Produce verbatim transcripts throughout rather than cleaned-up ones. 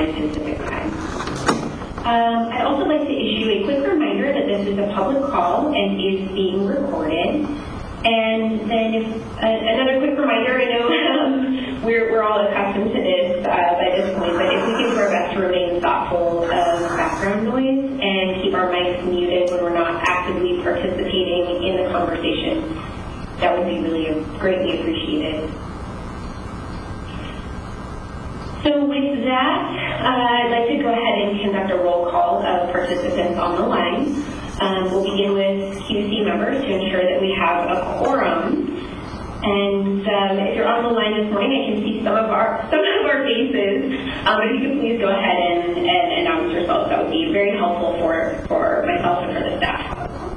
nine Pacific time. Um, I'd also like to issue a quick reminder that this is a public call and is being recorded. And then if, uh, another quick reminder, I know um, we're, we're all accustomed to this uh, by this point, but if we can do our best to remain thoughtful of background noise and keep our mics muted when we're not actively participating in the conversation, that would be really greatly appreciated. So with that, uh, I'd like to go ahead and conduct a roll call of participants on the line. Um, we'll begin with Q C members to ensure that we have a quorum. And um, if you're on the line this morning, I can see some of our some of our faces. Um, if you could please go ahead and, and announce yourselves, that would be very helpful for, for myself and for the staff.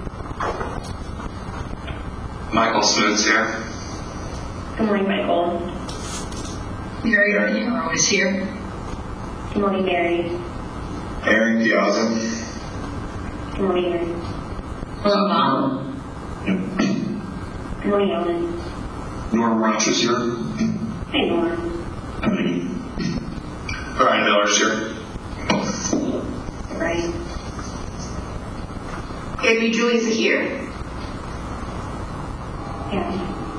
Michael Smooth's here. Good morning, Michael. Mary Arnero is here. Good morning, Mary. Aaron Piazza. Good morning, Aaron. Hello, Mom. Good morning, Ellen. Norm Roch's here. Hey, Norm. Brian Miller's here. Right. Amy Ju is here. Yeah.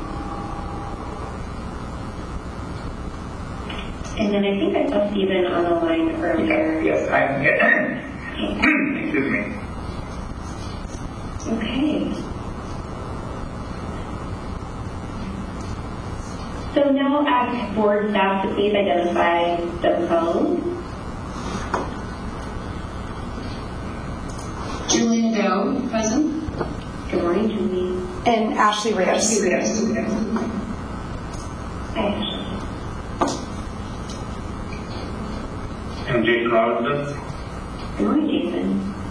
And then I think I saw Stephen on the line earlier. Okay. Yes, I'm here. Okay. Excuse me. Okay. So now I'll ask board staff to please identify themselves. Julie Nadeau, present. Good morning, Julie. And Ashley Rios. Ashley Rios. Hi, Ashley. And Jay Crowder. Good morning, Jason.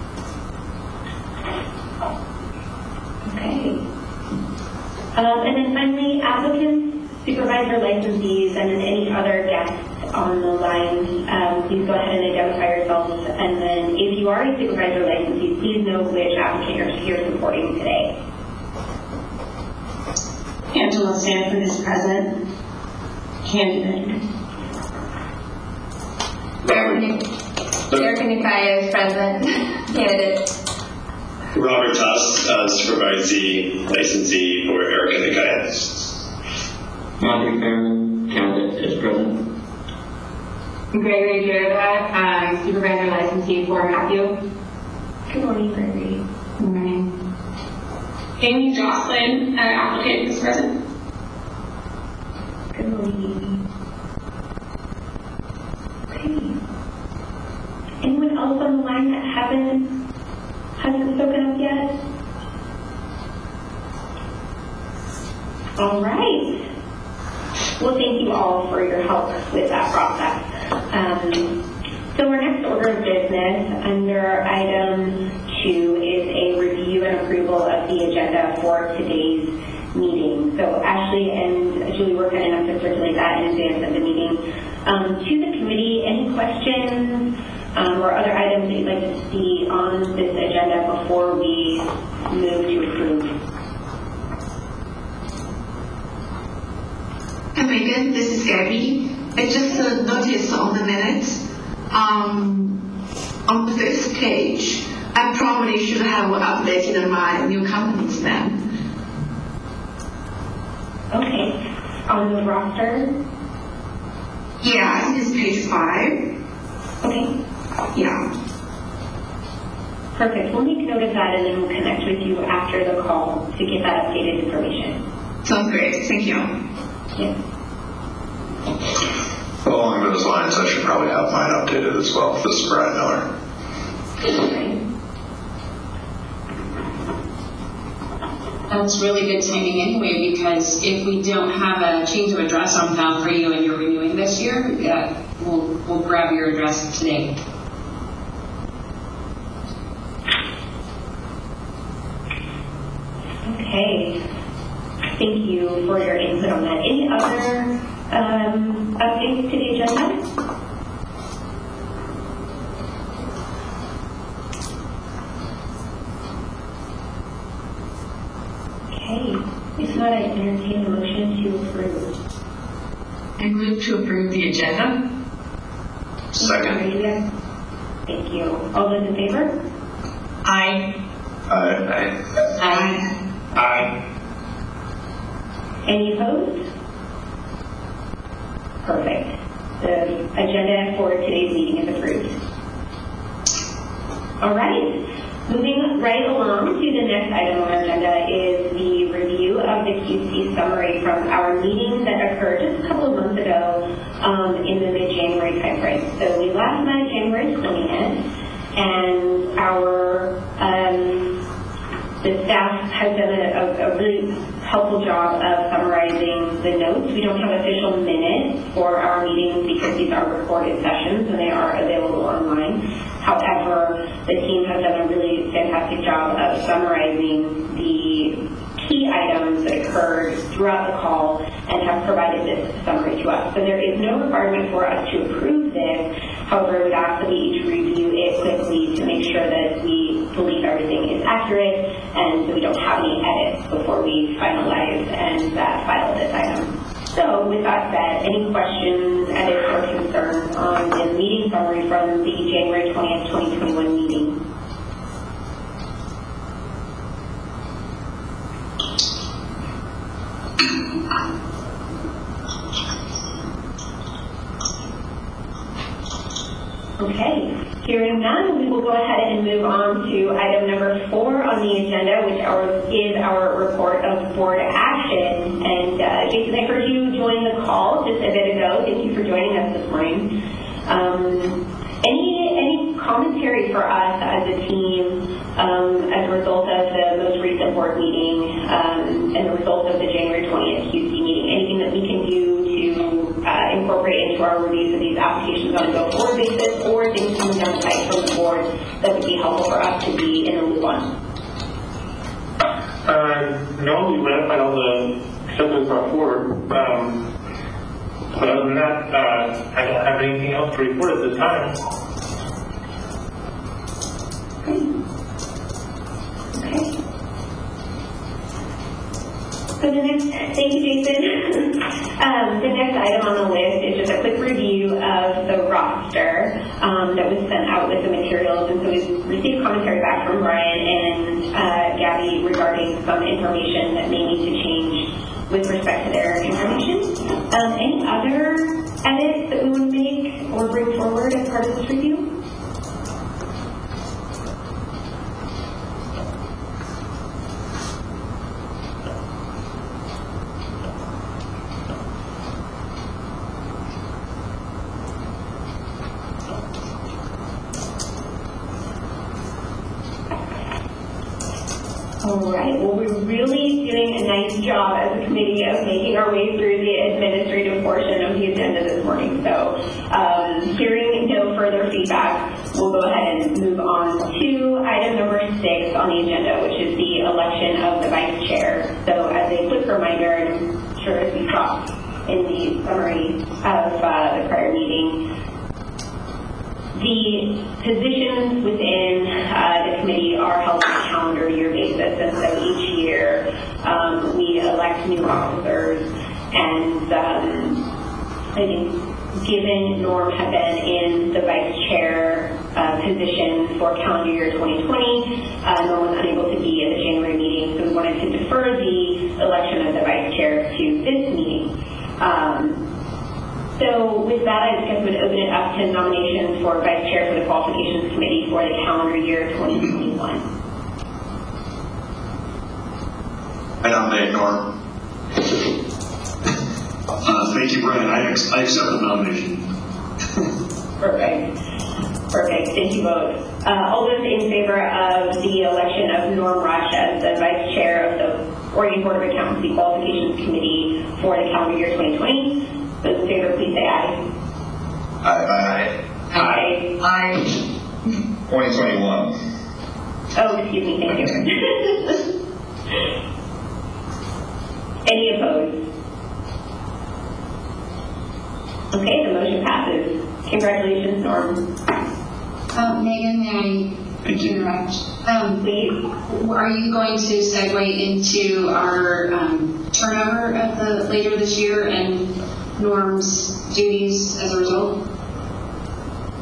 Okay. Um, and then finally, applicants, supervisor licensees, and then any other guests on the line, um, please go ahead and identify yourselves. And then if you are a supervisor licensee, please know which applicant you're here supporting today. Angela Sanford is present. Candidate. Robert. Erica Nikaya is present. Candidate. Robert Tuss, uh, supervisee licensee for Erica Nikaya. Matthew Fairman, candidate, is present. Gregory Duriva, um, supervisor licensee for Matthew. Good morning, Gregory. Good morning. Amy Jocelyn, uh, applicant, is present. Good morning, Amy. Okay. Anyone else on the line that haven't hasn't spoken up yet? All right. Well, thank you all for your help with that process. Um, so our next order of business under item two is a review and approval of the agenda for today's meeting. So Ashley and Julie were kind enough to circulate that in advance of the meeting. Um, to the committee, any questions um, or other items that you'd like to see on this agenda before we move to approve? Hi Megan, this is Gabby. I just uh, noticed on the minutes, um, on the first page, I probably should have updated my new company's name. Okay. On the roster? Yeah, I think it's page five. Okay. Yeah. Perfect. We'll make note of that and then we'll connect with you after the call to get that updated information. Sounds great. Thank you. Yeah. Along those lines, I should probably have mine updated as well. This is Brian Miller. Okay. That's really good timing anyway, because if we don't have a change of address on file for you and you're renewing this year, yeah, we'll, we'll grab your address today. Okay. Thank you for your input on that. Any other um, updates to the agenda? Okay. If not, I entertain a motion to approve. I move to approve the agenda. Second. Thank you. All those in favor? Aye. Aye. Aye. Aye. Any opposed? Perfect. The agenda for today's meeting is approved. All right. Moving right along to the next item on our agenda is the review of the Q C summary from our meeting that occurred just a couple of months ago um, in the mid-January timeframe. So we last met January twentieth, and our um, the staff has done a, a, a really helpful job of summarizing the notes. We don't have official minutes for our meetings because these are recorded sessions and they are available online. However, the team has done a really fantastic job of summarizing the key items that occurred throughout the call and have provided this summary to us. So there is no requirement for us to approve this. However, I would ask that we each review it quickly to make sure that we believe everything is accurate and so we don't have any edits before we finalize and uh, file this item. So with that said, any questions, edits, or concerns on the meeting summary from the January twentieth, twenty twenty-one meeting? Okay, hearing none, we will go ahead and move on to item number four on the agenda, which our, is our report of board action. And uh, Jason, I heard you join the call just a bit ago. Thank you for joining us this morning. Um, any any commentary for us as a team um, as a result of the most recent board meeting um, and the result of the January twentieth Q C meeting? Anything that we can do to uh, incorporate into our reviews of these applications on a go-forward basis, or things coming down the pipe from the board that would be helpful for us to be in the loop on? Uh, no, we ratified all the stuff that was brought forward. Um, but other than that, uh, I don't have anything else to report at this time. Okay. So the next, thank you, Jason. um, the next item on the list is just a quick review of the roster um, that was sent out with the materials. And so we've received commentary back from Brian and uh, Gabby regarding some information that may need to change with respect to their information. Um, any other edits that we want to make or bring forward as part of this review? All right. Well, we're really doing a nice job as a committee of making our way through the administrative portion of the agenda this morning. So um, hearing no further feedback, we'll go ahead and move on to item number six on the agenda, which is the election of the vice chair. So as a quick reminder, and I'm sure as we saw in the summary of uh, the prior meeting, the positions within uh, the committee are held on a calendar year basis, and so each year um, we elect new officers. And um, I think, given Norm had been in the vice chair uh, position for calendar year twenty twenty, uh, Norm was unable to be at the January meeting, so we wanted to defer the election of the vice chair to this meeting. Um, So with that, I guess would open it up to nominations for Vice Chair for the Qualifications Committee for the calendar year twenty twenty-one. I nominate Norm. Uh, thank you, Brian. I, ex- I accept the nomination. Perfect. Perfect. Thank you both. Uh, all those in favor of the election of Norm Rush as the Vice Chair of the Oregon Board of Accountancy Qualifications Committee for the calendar year twenty twenty, those in favor, please say aye. Aye. Aye. Aye. twenty twenty-one. Oh, excuse me, thank you. Any opposed? Okay, the motion passes. Congratulations, Norm. Um, Megan, may I Thank you. interrupt? Um, Please. Are you going to segue into our um, turnover at the later this year and Norm's duties as a result?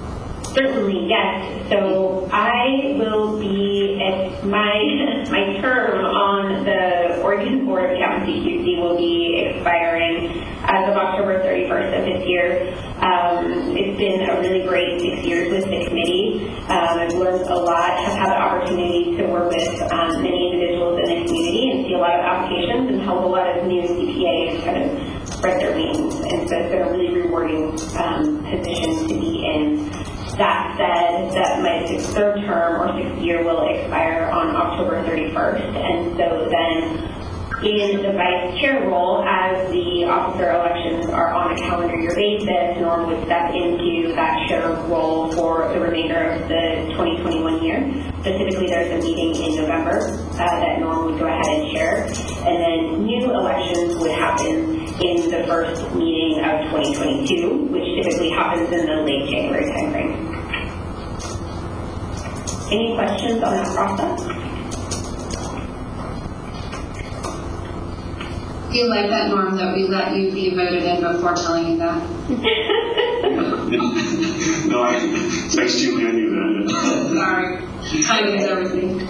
Certainly, yes. So I will be, at my my term on the Oregon Board of Accountancy Q C will be expiring as of October thirty-first of this year. Um, it's been a really great six years with the committee. Um, I've learned a lot, have had the opportunity to work with um, many individuals in the community and see a lot of applications and help a lot of new C P As kind of spread their wings. And so it's been a really rewarding um, position to be in. That said, that my sixth third term or sixth year will expire on October thirty-first, and so then in the vice chair role, as the officer elections are on a calendar year basis, Norm would step into that chair role for the remainder of the twenty twenty-one year. So typically there's a meeting in November uh, that Norm would go ahead and chair, and then new elections would happen in the first meeting of twenty twenty-two, which typically happens in the late January timeframe. Any questions on that process? Do you like that, Norm, that we let you be voted in before telling you that? No, I, thanks to you, I knew that. Sorry. Timing is everything.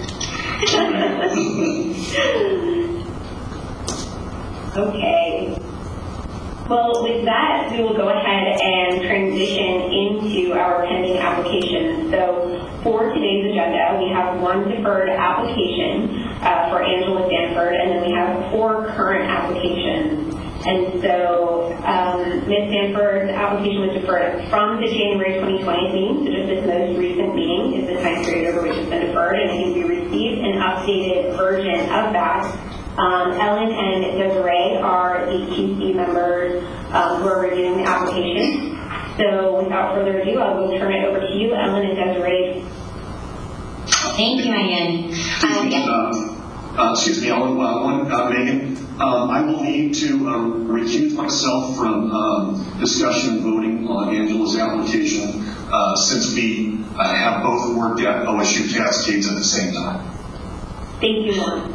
Okay. Well, with that, we will go ahead and transition into our pending applications. So for today's agenda, we have one deferred application uh, for Angela Stanford, and then we have four current applications. And so um, Miz Stanford's application was deferred from the January twenty twenty meeting, so just this most recent meeting is the time period over which it's been deferred, and I think we received an updated version of that. Um, Ellen and Desiree are the Q C members um, who are reviewing the application. So without further ado, I will turn it over to you, Ellen and Desiree. Thank you, Megan. Um, yeah. uh, uh, excuse me, Ellen, uh, one, uh, Megan. Um, I will need to um, recuse myself from um, discussion and voting on Angela's application uh, since we uh, have both worked at O S U Cascades at the same time. Thank you, Ellen.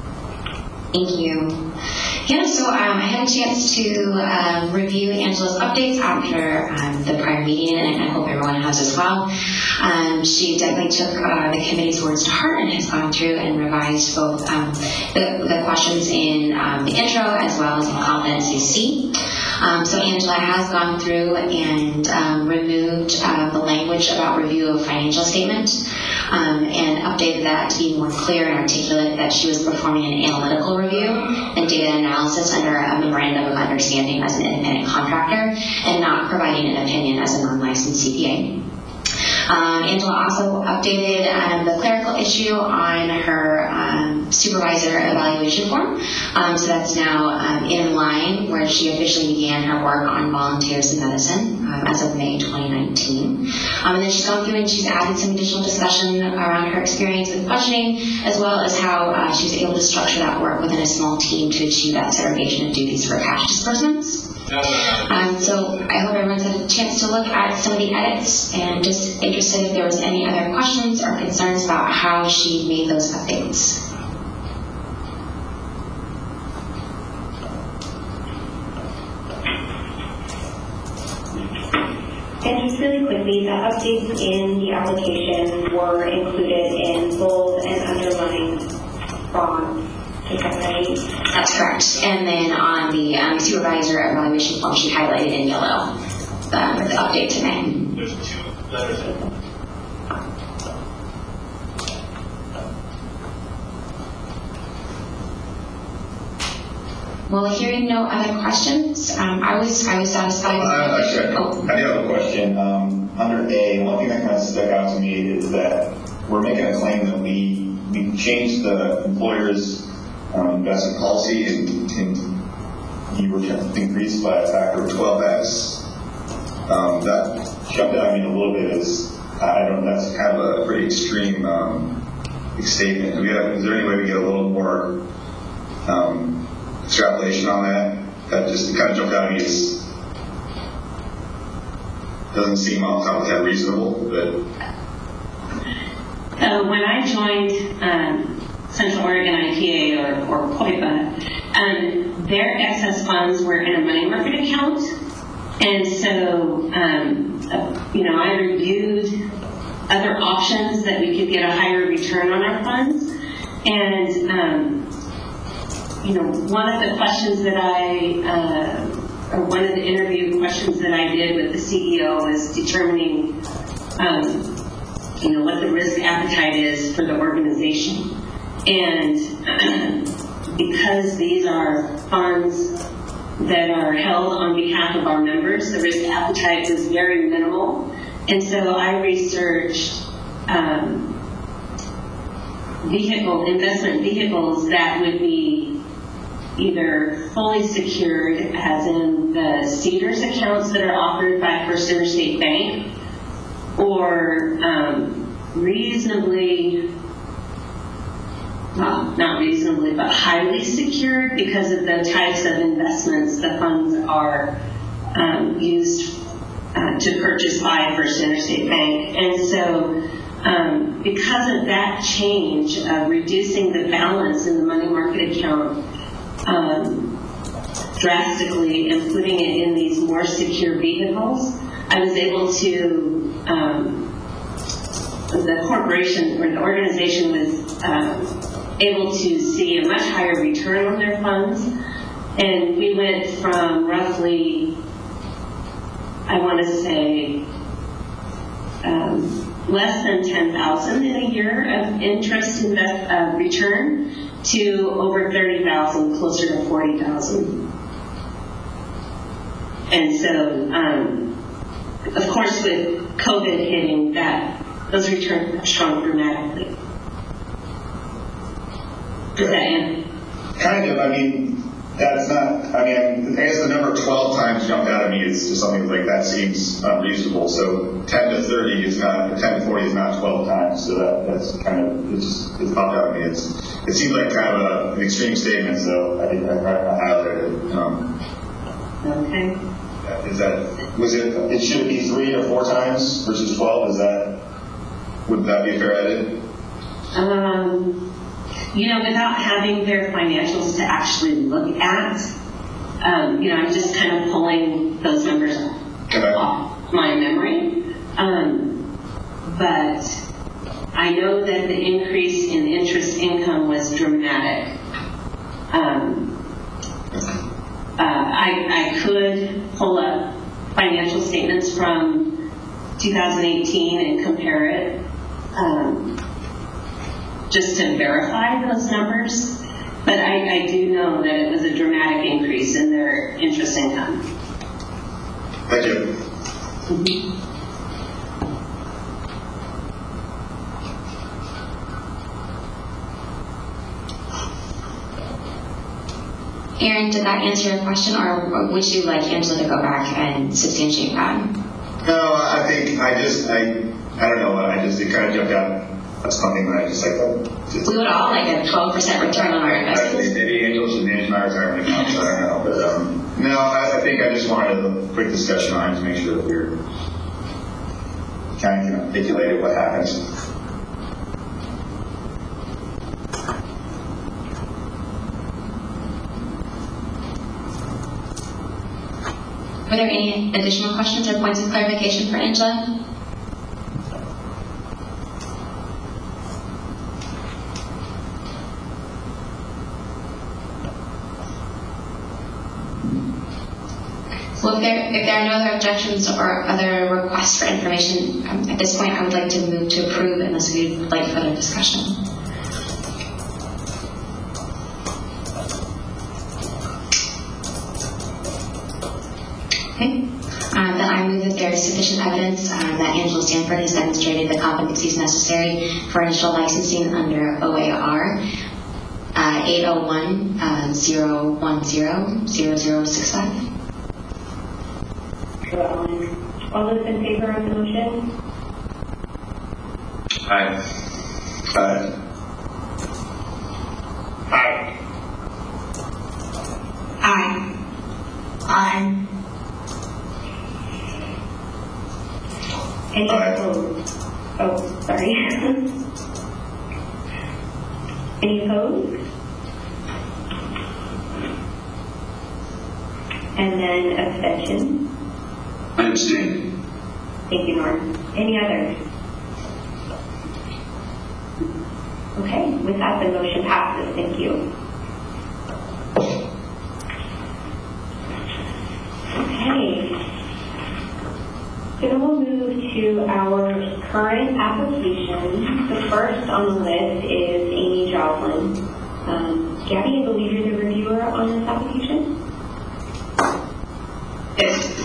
Thank you. Yeah, so um, I had a chance to um, review Angela's updates after um, the prior meeting, and I hope everyone has as well. Um, she definitely took uh, the committee's words to heart and has gone through and revised both um, the, the questions in um, the intro as well as in Competency C. Um, so Angela has gone through and um, removed uh, the language about review of financial statement um, and updated that to be more clear and articulate that she was performing an analytical review and data analysis under a memorandum of understanding as an independent contractor and not providing an opinion as a non-licensed C P A. Um, Angela also updated um, the clerical issue on her um, supervisor evaluation form. Um, so that's now um, in line where she officially began her work on volunteers in medicine um, as of May twenty nineteen. Um, and then she's gone through and she's added some additional discussion around her experience with budgeting, as well as how uh, she was able to structure that work within a small team to achieve that segregation of duties for cash disbursements. Um, so I hope everyone's had a chance to look at some of the edits and just interested if there was any other questions or concerns about how she made those updates. And just really quickly, the updates in the application were included in bold and underlined font. Is that right? That's correct. And then on the um, supervisor evaluation form, she highlighted in yellow um, the update today. There's two letters in it. Well, hearing no other questions, um, I was I was satisfied. Uh, with actually, oh. I do have a question. Um, under A, one thing that kind of stuck out to me is that we're making a claim that we we changed the employer's um, investment policy and, and you were increased by a factor of twelve x. Um, that jumped out at me a little bit. As I don't. That's kind of a pretty extreme um, statement. Do we have, is there any way we get a little more um, extrapolation on that? That just kind of jumped out at me as doesn't seem off the top of the head reasonable, but. Uh, when I joined um, Central Oregon I P A or, or C O I P A, um, their excess funds were in a money market account, and so um, uh, you know I reviewed other options that we could get a higher return on our funds. And, um, you know, one of the questions that I, uh, or one of the interview questions that I did with the C E O was determining, um, you know, what the risk appetite is for the organization. And because these are funds that are held on behalf of our members, the risk appetite was very minimal. And so I researched um, vehicle, investment vehicles that would be either fully secured, as in the Cedars accounts that are offered by First Interstate Bank, or um, reasonably, well, not reasonably, but highly secured because of the types of investments the funds are um, used uh, to purchase by First Interstate Bank. And so um, because of that change of reducing the balance in the money market account um, drastically and putting it in these more secure vehicles, I was able to, um, the corporation or the organization was um, able to see a much higher return on their funds. And we went from roughly, I want to say, um, less than ten thousand in a year of interest invest, uh, return to over thirty thousand, closer to forty thousand. And so, um, of course, with COVID hitting, that those returns have shrunk dramatically. Does that end? Kind of. I mean, that's not. I mean, I guess the number twelve times jumped out at me is just something like that seems unreasonable. So ten to thirty is not, or ten to forty is not twelve times. So that that's kind of it just it popped out at me. It's it seems like kind of a, an extreme statement. So I think I, I highlighted it. Um, Okay. Is that was it? It should be three or four times versus twelve. Is that would that be a fair edit? Um. You know, without having their financials to actually look at, um, you know, I'm just kind of pulling those numbers Okay. off my memory. Um, but I know that the increase in interest income was dramatic. Um, uh, I, I could pull up financial statements from two thousand eighteen and compare it. Um, just to verify those numbers, but I, I do know that it was a dramatic increase in their interest income. Thank you. Mm-hmm. Aaron, did that answer your question, or would you like Angela to go back and substantiate that? No, I think I just I I don't know. I just it kind of jumped out. That's something that I just like. Oh, just, We would all like a twelve percent return on our I think investments. maybe Angel should manage my retirement account. So I don't know, but um, no, I, I think I just wanted a quick discussion on it to make sure that we're kind of articulated what happens. Were there any additional questions or points of clarification for Angela? Well, if there, if there are no other objections or other requests for information, um, at this point I would like to move to approve unless we'd like further discussion. Okay. Um, then I move that there is sufficient evidence um, that Angela Stanford has demonstrated the competencies necessary for initial licensing under O A R uh, eight oh one zero one zero zero zero six five. All those in favor of the motion? Aye. Uh, Aye. Aye. Aye. Any Aye. opposed? Oh, sorry. Any opposed? And then abstention. I abstain. Thank you, Norm. Any others? Okay, with that, the motion passes. Thank you. Okay. So then we'll move to our current applications. The first on the list is Amy Joslin. Um, Gabby, I believe you're the reviewer on this application? Yes.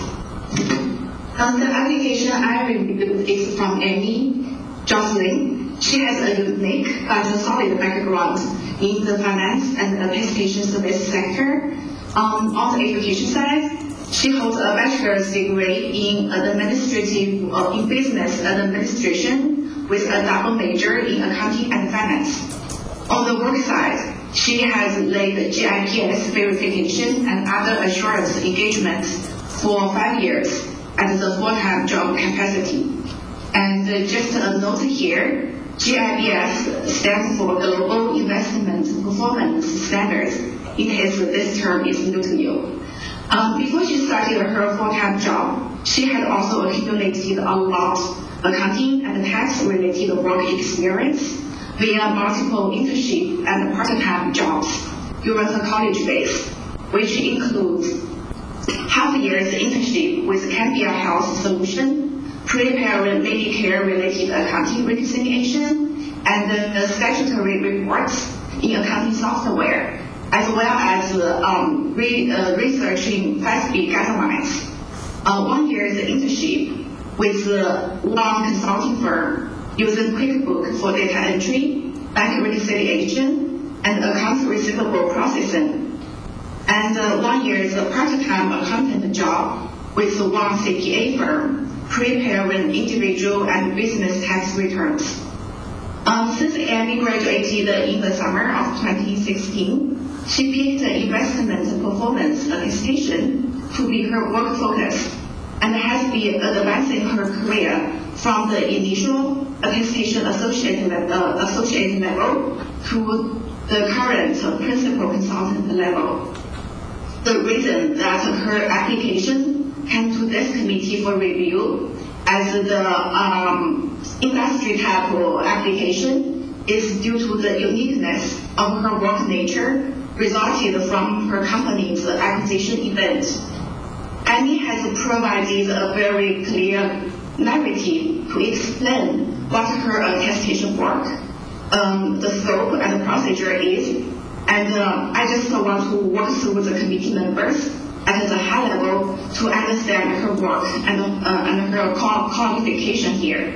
Um, the application I reviewed is from Amy Jocelyn. She has a unique but solid background in the finance and administration service sector. Um, on the education side, she holds a bachelor's degree in administrative uh, in business administration with a double major in accounting and finance. On the work side, she has led G I P S verification and other assurance engagements for five years at the full-time job capacity. And uh, just a note here, G I B S stands for Global Investment Performance Standards, in case this term is new to you. Um, before she started her full-time job, she had also accumulated a lot of accounting and tax-related work experience via multiple internship and part-time jobs during her college days, which includes half a year's internship with Cambia Health Solution, preparing Medicare-related accounting reconciliation, and the statutory reports in accounting software, as well as um, re, uh, researching F A S B guidelines. Uh, one year's internship with a long consulting firm using QuickBooks for data entry, bank reconciliation, and accounts receivable processing. And uh, one year's part-time accountant job with one C P A firm, preparing individual and business tax returns. Um, since Amy graduated in the summer of twenty sixteen, she picked investment performance attestation to be her work focus and has been advancing her career from the initial attestation associate, uh, associate level to the current principal consultant level. The reason that her application came to this committee for review as the um, industry type application is due to the uniqueness of her work nature resulted from her company's acquisition event. Amy has provided a very clear narrative to explain what her attestation work, um, the scope and the procedure is, and uh, I just want to walk through the committee members at the high level to understand her work and, uh, and her qualification here.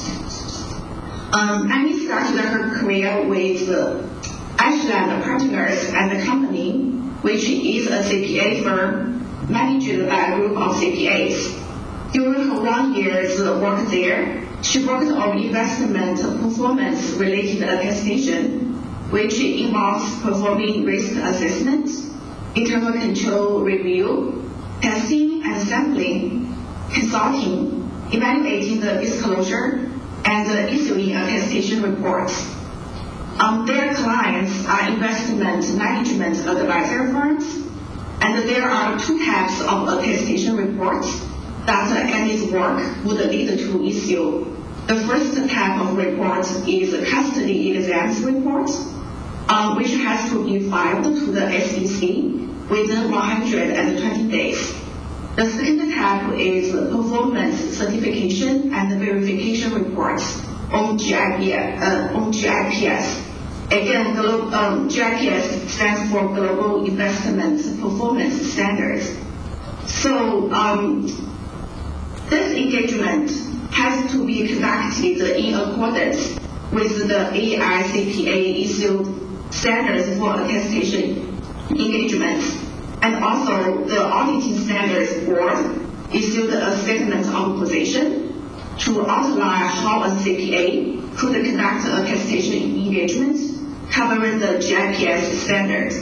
Um, Amy started her career with uh, Ashland Partners and the Company, which is a C P A firm managed by a group of C P As. During her one year's work there, she worked on investment performance related attestation, which involves performing risk assessment, internal control review, testing and sampling, consulting, evaluating the disclosure, and issuing attestation reports. Um, their clients are investment management advisor firms, and there are two types of attestation reports that Amy's work would lead to issue. The first type of report is a custody exams report, um, which has to be filed to the S E C within one hundred twenty days. The second type is performance certification and verification reports on G I P S. Uh, on G I P S. Again, glo- um, G I P S stands for Global Investment Performance Standards. So um, this engagement has to be conducted in accordance with the A I C P A issued standards for attestation engagements. And also, the Auditing Standards Board issued a statement of position to outline how a C P A could conduct attestation engagements covering the G I P S standards.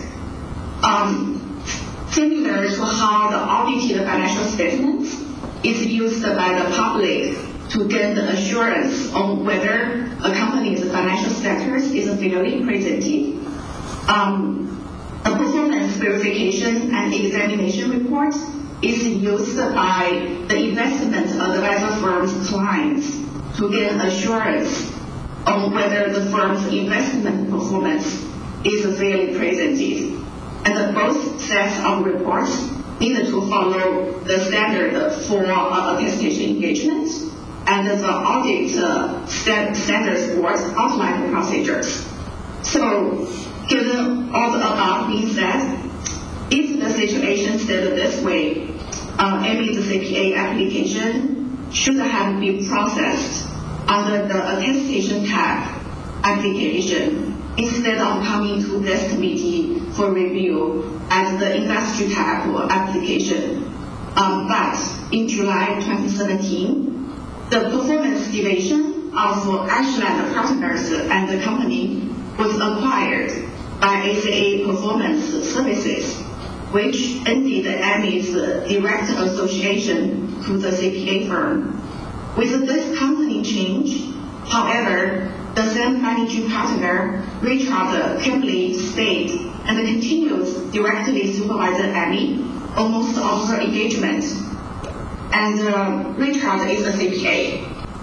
Um, similar to how the audited financial statements is used by the public to gain the assurance on whether a company's financial status is fairly presented. Um, A performance verification and examination report is used by the investment advisor firm's clients to gain assurance on whether the firm's investment performance is fairly presented. And both sets of reports need to follow the standard for uh, attestation engagement, and the audit uh, st- standards board outline the procedures. So, given all the above being said, if the situation stayed this way, uh, Amy's C P A application should have been processed under the attestation tab application instead of coming to this committee for review as the industry tab application. Um, but in July twenty seventeen, the performance division of Ashland Partners and the company was acquired by A C A Performance Services, which ended Amy's direct association to the C P A firm. With this company change, however, the same managing partner, Richard Kimberly, stayed and continued directly supervising Amy almost all her engagement. And uh, Richard is a C P A.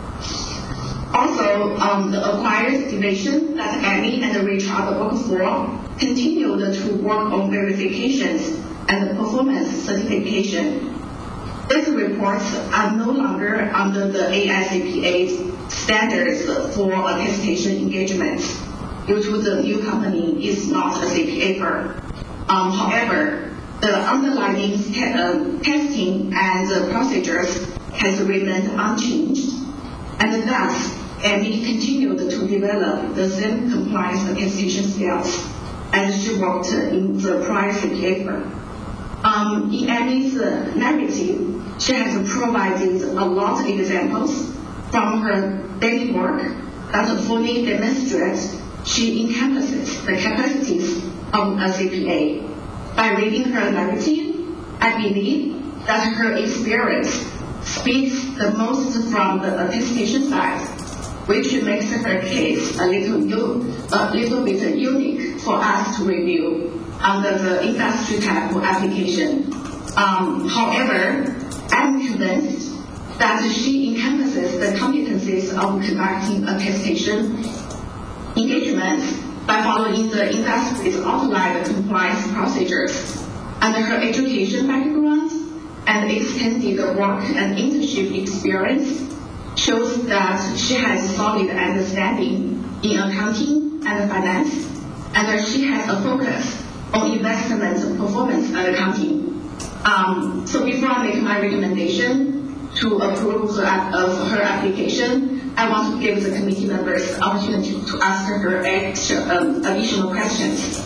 Also, um, the acquired division that Amy and Richard work for continued to work on verifications and performance certification. These reports are no longer under the A I C P A standards for attestation engagement due to the new company is not a C P A firm. Um, however, the underlying te- uh, testing and the procedures has remained unchanged, and thus Amy continued to develop the same compliance attestation skills as she worked in the prior C P A firm. Um, in Amy's uh, narrative, she has provided a lot of examples from her daily work that fully demonstrate she encompasses the capacities of a C P A. By reading her narrative, I believe that her experience speaks the most from the attestation side, which makes her case a little, u- a little bit unique for us to review under the industry type application. Um, however, I'm convinced that she encompasses the competencies of conducting attestation engagements by following the industry's outlined compliance procedures. And her education background and extended work and internship experience shows that she has solid understanding in accounting and finance, and that she has a focus on investment performance and accounting. Um, so before I make my recommendation to approve the, of her application, I want to give the committee members the opportunity to ask her extra, um, additional questions.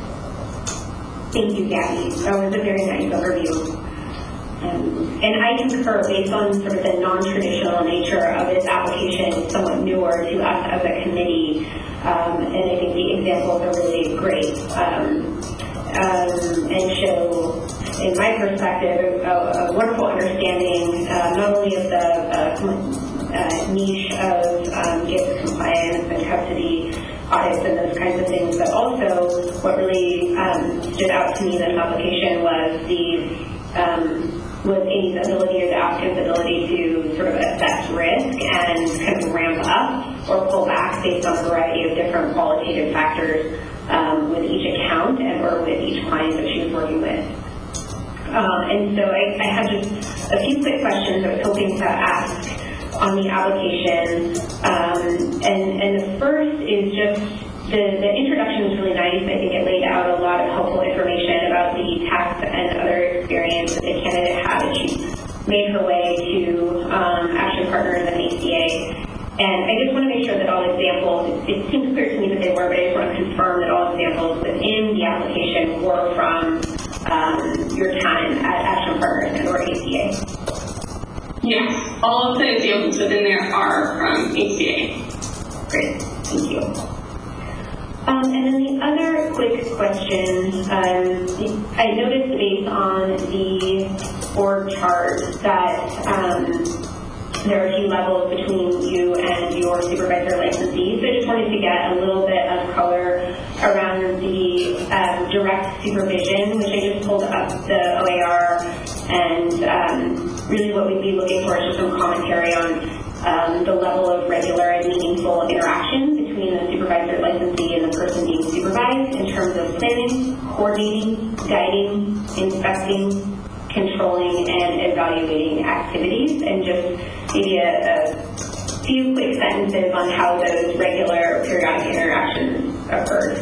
Thank you, Gabby. That was a very nice overview. Um, and I concur, based on sort of the non-traditional nature of this application, somewhat newer to us as a committee, um, and I think the examples are really great um, um, and show, in my perspective, a, a wonderful understanding uh, not only of the uh, uh, niche of um, gift compliance and custody audits and those kinds of things, but also what really um, stood out to me in this application was the um, was Amy's ability or the applicant's ability to sort of assess risk and kind of ramp up or pull back based on a variety of different qualitative factors um, with each account and or with each client that she was working with. Um, and so I, I have just a few quick questions I was hoping to ask on the application. Um, and, and the first is just The, the introduction was really nice. I think it laid out a lot of helpful information about the tax and other experience that the candidate had as she made her way to um, Ashland Partners and A C A. And I just want to make sure that all examples, it, it seems clear to me that they were, but I just want to confirm that all examples within the application were from um, your time at Ashland Partners and or A C A. Yes, all of the examples within there are from A C A. Great, thank you. Um, and then the other quick question, um, I noticed based on the org chart that um, there are a few levels between you and your supervisor licensee. So I just wanted to get a little bit of color around the um, direct supervision, which I just pulled up the O A R, and um, really what we'd be looking for is just some commentary on um, the level of regular and meaningful interaction supervise in terms of planning, coordinating, guiding, inspecting, controlling, and evaluating activities, and just maybe a, a few quick sentences on how those regular periodic interactions occurred.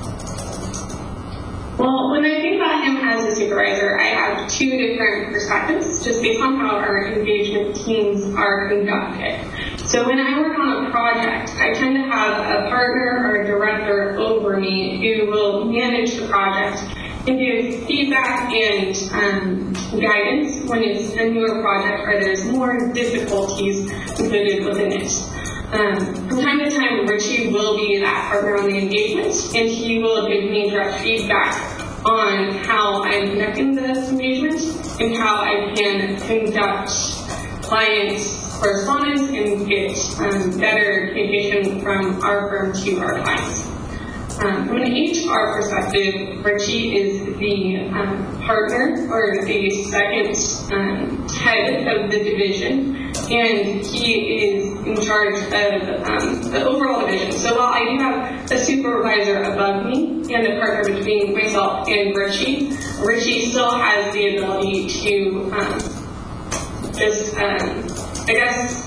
Well, when I think about him as a supervisor, I have two different perspectives just based on how our engagement teams are conducted. So when I work on a project, I tend to have a partner or a director over me who will manage the project and give feedback and um, guidance when it's a newer project or there's more difficulties included within it. Um, from time to time, Richie will be that partner on the engagement, and he will give me direct feedback on how I'm conducting this engagement and how I can conduct client correspondence and get um, better communication from our firm to our clients. Um, from an H R perspective, Richie is the um, partner or the second um, head of the division, and he is in charge of um, the overall division. So while I do have a supervisor above me and a partner between myself and Richie, Richie still has the ability to um, just, um, I guess,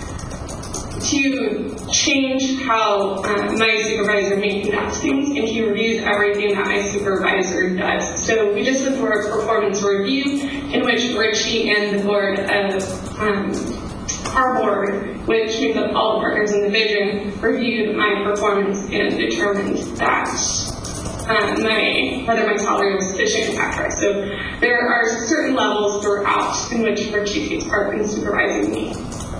to change how uh, my supervisor may conduct things, and he reviews everything that my supervisor does. So we just went through a performance review in which Richie and the board of um, our board, which makes up all the partners in the division, reviewed my performance and determined that uh, my whether my salary was sufficient and accurate. So there are certain levels throughout in which Richie takes part in supervising me.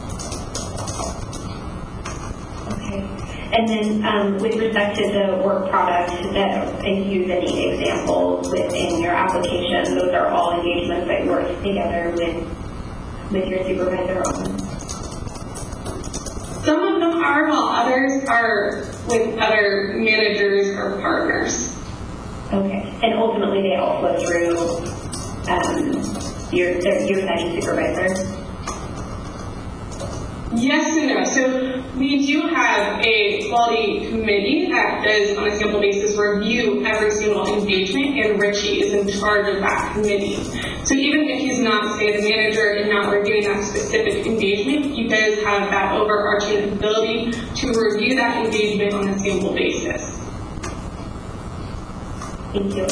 And then um, with respect to the work product that and use any examples within your application, those are all engagements that you work together with with your supervisor on. Some of them are, while others are with other managers or partners. Okay, and ultimately they all flow through um, your your site supervisor. Yes and no. So we do have a quality committee that does, on a sample basis, review every single engagement, and Richie is in charge of that committee. So even if he's not, say, the manager and not reviewing that specific engagement, he does have that overarching ability to review that engagement on a sample basis. Thank you.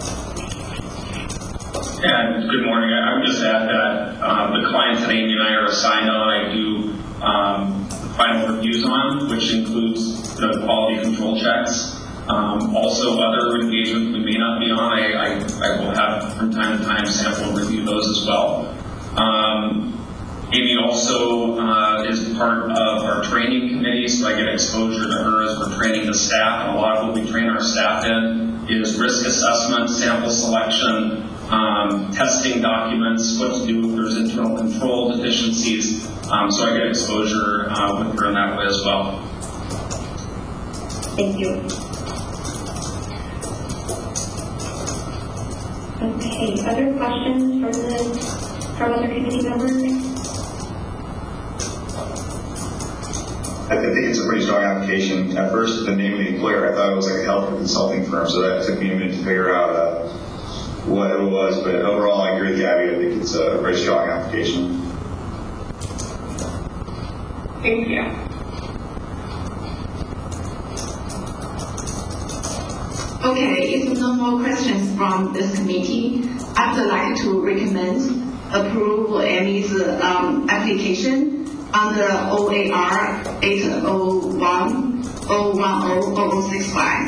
And good morning. I would just add that um, the clients that Amy and I are assigned on, I do um, final reviews on, which includes the quality control checks. Um, also, other engagements we may not be on, I, I, I will have from time to time sample and review those as well. Um, Amy also uh, is part of our training committee, so I get exposure to her as we're training the staff. And a lot of what we train our staff in is risk assessment, sample selection, Um, testing documents, what to do if there's internal control deficiencies. Um, so I get exposure uh, with her in that way as well. Thank you. Okay, other questions from the from other committee members? I think it's a pretty strong application. At first, the name of the employer, I thought it was like a healthcare consulting firm, so that took me a minute to figure out uh, what it was, but overall I agree with Gabby. I think it's a very strong application. Thank you. Okay, if no more questions from this committee, I would like to recommend approve Amy's um, application under O A R eight oh one oh one oh oh oh six five.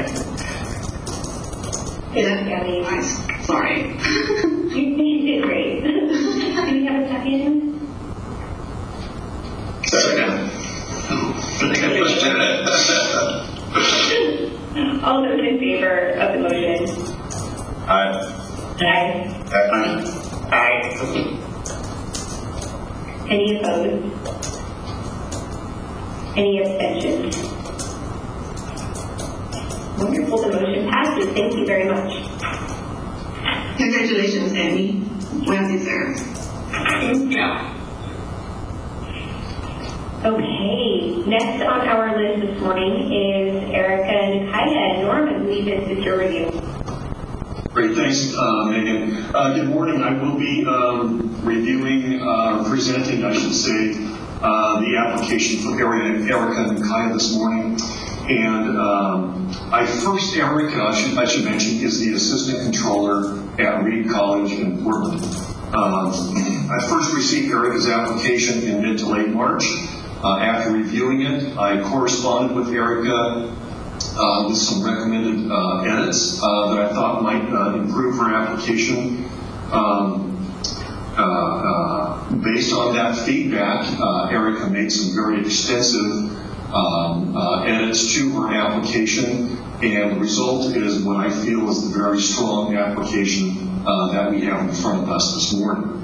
Yes, Gabby. Sorry. You, you did great. Do we have a second? Second. All those in favor of the motion? Aye. Aye. Aye. Aye. Any opposed? Any abstentions? Wonderful, the motion passes. Thank you very much. Congratulations, Amy. Well deserved. Thank you. Okay, next on our list this morning is Erica Nakaya Norman. Norm, I believe it's secure review. Great, thanks, uh, Megan. Uh, good morning. I will be um, reviewing, uh, presenting, I should say, uh, the application for Erica and Kaya this morning. And um, I first, Erica, I should, I should mention, is the assistant controller at Reed College in Portland. Um, I first received Erica's application in mid to late March. Uh, after reviewing it, I corresponded with Erica uh, with some recommended uh, edits uh, that I thought might uh, improve her application. Um, uh, uh, based on that feedback, uh, Erica made some very extensive um, uh, edits to her application, and the result is what I feel is the very strong application uh, that we have in front of us this morning.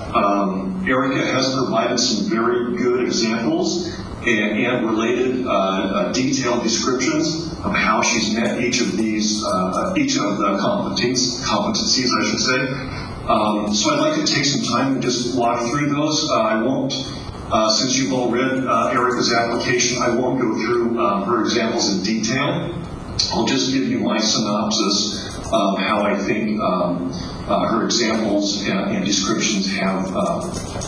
Um, Erica has provided some very good examples and, and related uh, uh, detailed descriptions of how she's met each of these, uh, each of the competencies, competencies, I should say. Um, so I'd like to take some time and just walk through those. Uh, I won't, uh, since you've all read uh, Erica's application, I won't go through uh, her examples in detail. I'll just give you my synopsis of how I think um, uh, her examples and, and descriptions have uh,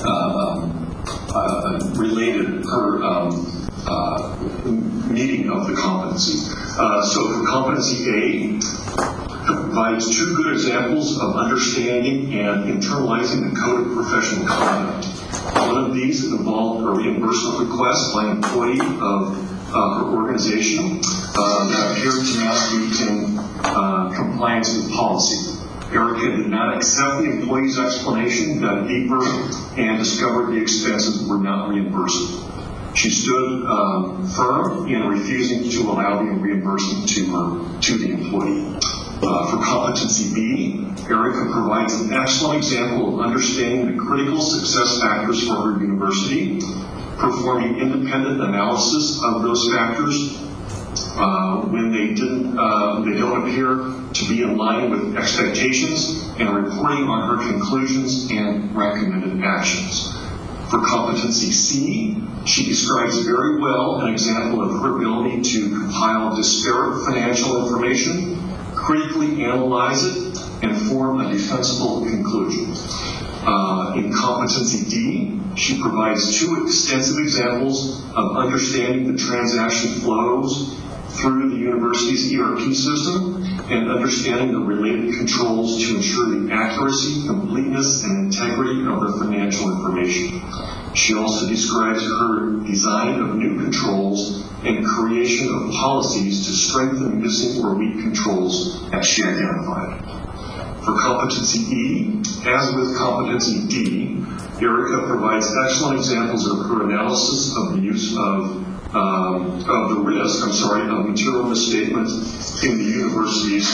uh, um, uh, related her um, uh, meeting of the competency. Uh, so for competency A, provides two good examples of understanding and internalizing the code of professional conduct. One of these involved a reimbursement request by an employee of uh, her organization uh, that appeared to not be in uh, compliance with policy. Erica did not accept the employee's explanation, dug deeper, and discovered the expenses were not reimbursable. She stood um, firm in refusing to allow the reimbursement to her to the employee. Uh, for competency B, Erica provides an excellent example of understanding the critical success factors for her university, performing independent analysis of those factors uh, when they didn't, uh, they don't appear to be in line with expectations, and reporting on her conclusions and recommended actions. For competency C, she describes very well an example of her ability to compile disparate financial information, critically analyze it, and form a defensible conclusion. Uh, in competency D, she provides two extensive examples of understanding the transaction flows through the university's E R P system and understanding the related controls to ensure the accuracy, completeness, and integrity of the financial information. She also describes her design of new controls and creation of policies to strengthen missing or weak controls that she identified. For competency E, as with competency D, Erica provides excellent examples of her analysis of the use of um, of the risk, I'm sorry, of material misstatement in the university's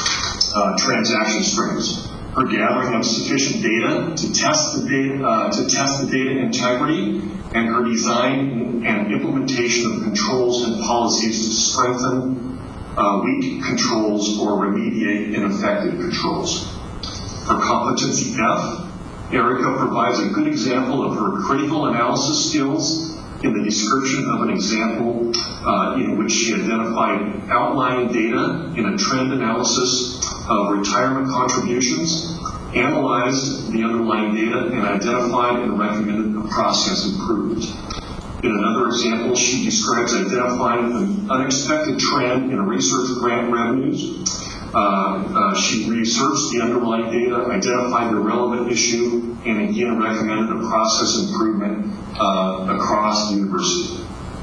uh, transaction strings. Her gathering of sufficient data to test the data, uh, to test the data integrity, and her design and implementation of controls and policies to strengthen uh, weak controls or remediate ineffective controls. For competency F, Erica provides a good example of her critical analysis skills in the description of an example uh, in which she identified outlying data in a trend analysis of retirement contributions, analyzed the underlying data, and identified and recommended a process improvement. In another example, she describes identifying an unexpected trend in research grant revenues. Uh, uh, she researched the underlying data, identified the relevant issue, and again recommended a process improvement uh, across the university.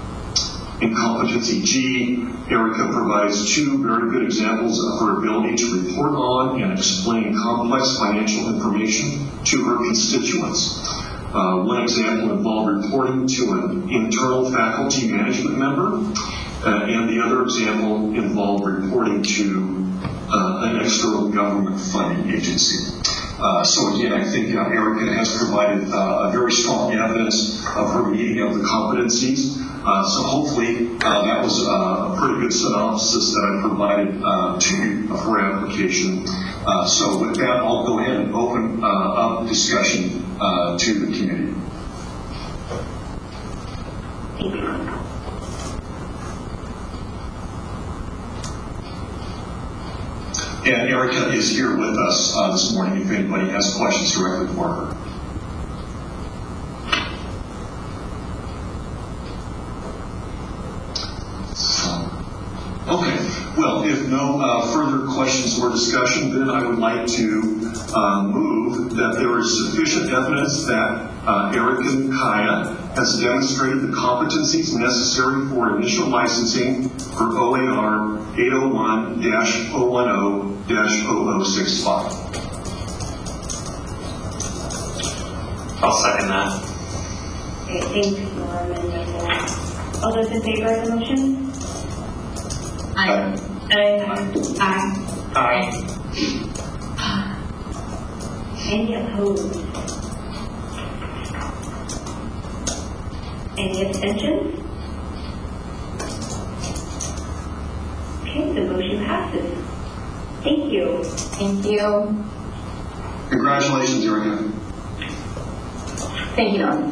In competency G, Erica provides two very good examples of her ability to report on and explain complex financial information to her constituents. Uh, one example involved reporting to an internal faculty management member, uh, and the other example involved reporting to uh, an external government funding agency. Uh, so again, I think uh, Erica has provided uh, a very strong evidence of her meeting of the competencies. Uh, so hopefully uh, that was uh, a pretty good synopsis that I provided uh, to you of her application. Uh, so with that, I'll go ahead and open uh, up discussion uh, to the community. And Erica is here with us uh, this morning if anybody has questions directly for her. Okay, well, if no uh, further questions or discussion, then I would like to uh, move that there is sufficient evidence that uh, Erica Kaya has demonstrated the competencies necessary for initial licensing for O A R eight oh one dash oh ten dash oh oh six five. I'll second that. Okay, thanks, Norm and Michael. All those in favor of the motion? Aye. Aye. Aye. Aye. Any opposed? Any abstentions? Okay, the motion passes. Thank you. Thank you. Congratulations, Erica. Thank you, Norm.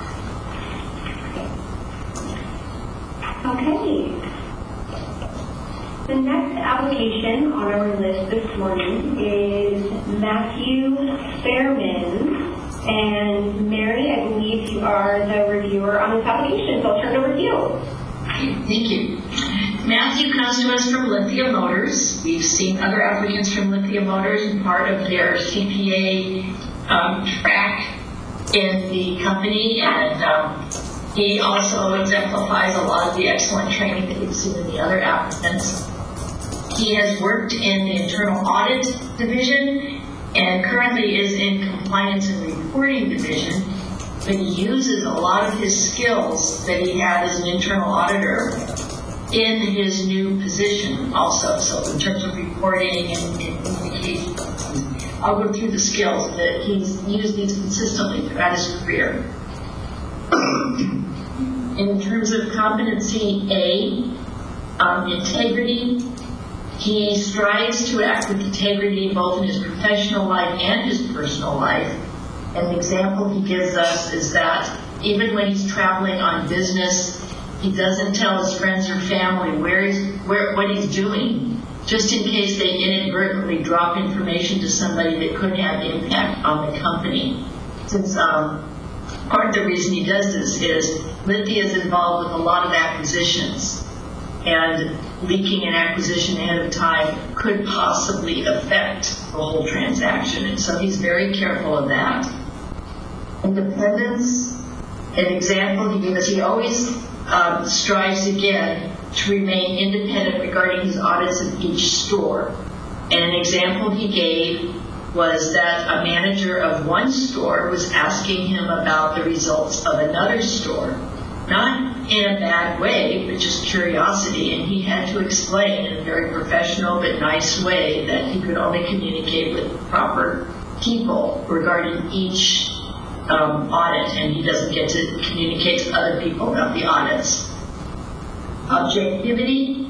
Okay. The next application on our list this morning is Matthew Fairman. And Mary, I believe you are the reviewer on this application, so I'll turn it over to you. Thank you. Matthew comes to us from Lithia Motors. We've seen other applicants from Lithia Motors and part of their C P A um, track in the company, and um, he also exemplifies a lot of the excellent training that we've seen in the other applicants. He has worked in the internal audit division and currently is in compliance and reporting division, but he uses a lot of his skills that he had as an internal auditor in his new position also. So in terms of reporting and, and communication, I'll go through the skills that he's used these consistently throughout his career. In terms of competency A, um, integrity, he strives to act with integrity both in his professional life and his personal life. An example he gives us is that even when he's traveling on business, he doesn't tell his friends or family where he's, where, what he's doing, just in case they inadvertently drop information to somebody that could have impact on the company. Since um, part of the reason he does this is Lithia is involved with a lot of acquisitions, and leaking an acquisition ahead of time could possibly affect the whole transaction, and so he's very careful of that. Independence, an example he gives, he always um, strives again to remain independent regarding his audits of each store. And an example he gave was that a manager of one store was asking him about the results of another store. Not in a bad way, but just curiosity, and he had to explain in a very professional but nice way that he could only communicate with proper people regarding each um, audit, and he doesn't get to communicate to other people about the audits. Objectivity.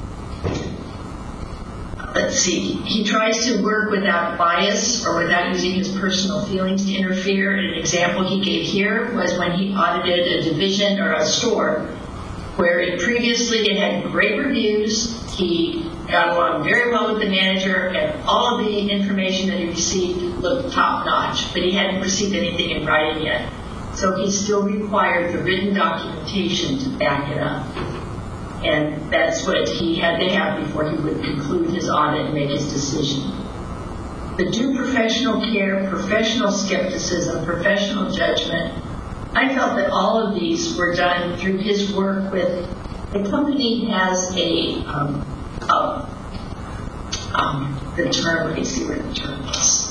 Let's see, he tries to work without bias or without using his personal feelings to interfere. And an example he gave here was when he audited a division or a store where it previously it had great reviews, he got along very well with the manager, and all of the information that he received looked top-notch, but he hadn't received anything in writing yet. So he still required the written documentation to back it up. And that's what he had to have before he would conclude his audit and make his decision. The due professional care, professional skepticism, professional judgment, I felt that all of these were done through his work with, the company has a, um, uh, um, the term, let me see where the term is.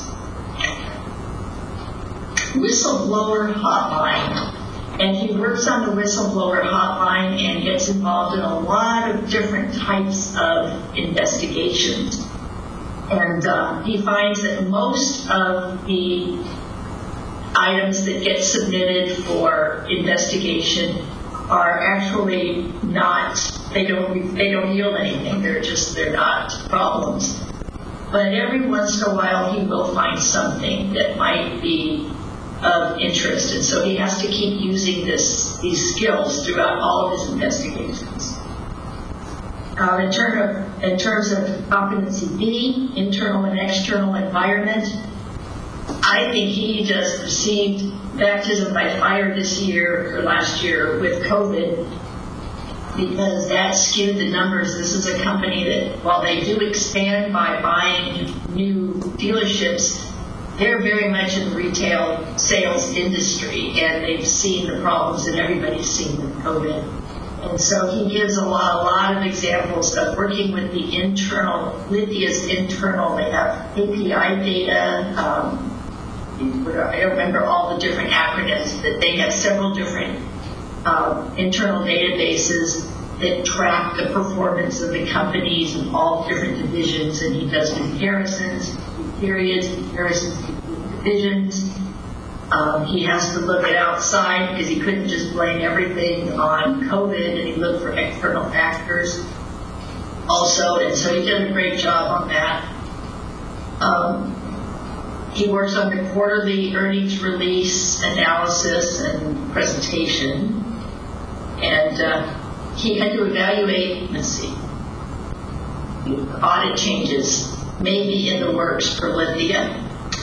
Whistleblower hotline. And he works on the whistleblower hotline and gets involved in a lot of different types of investigations. And uh, he finds that most of the items that get submitted for investigation are actually not, they don't, they don't yield anything. They're just, they're not problems. But every once in a while he will find something that might be of interest, and so he has to keep using this these skills throughout all of his investigations. Uh, in, term of, in terms of competency B, internal and external environment, I think he just received baptism by fire this year or last year with COVID, because that skewed the numbers. This is a company that, while they do expand by buying new dealerships, they're very much in the retail sales industry, and they've seen the problems that everybody's seen with COVID. And so he gives a lot, a lot of examples of working with the internal, Lithia's internal, they have A P I data, um, I don't remember all the different acronyms, but they have several different uh, internal databases that track the performance of the companies in all different divisions, and he does comparisons, periods, comparisons between divisions. Um, he has to look at outside because he couldn't just blame everything on COVID, and he looked for external factors also, and so he did a great job on that. Um, he works on the quarterly earnings release analysis and presentation, and uh, he had to evaluate, let's see, audit changes may be in the works for Lithia.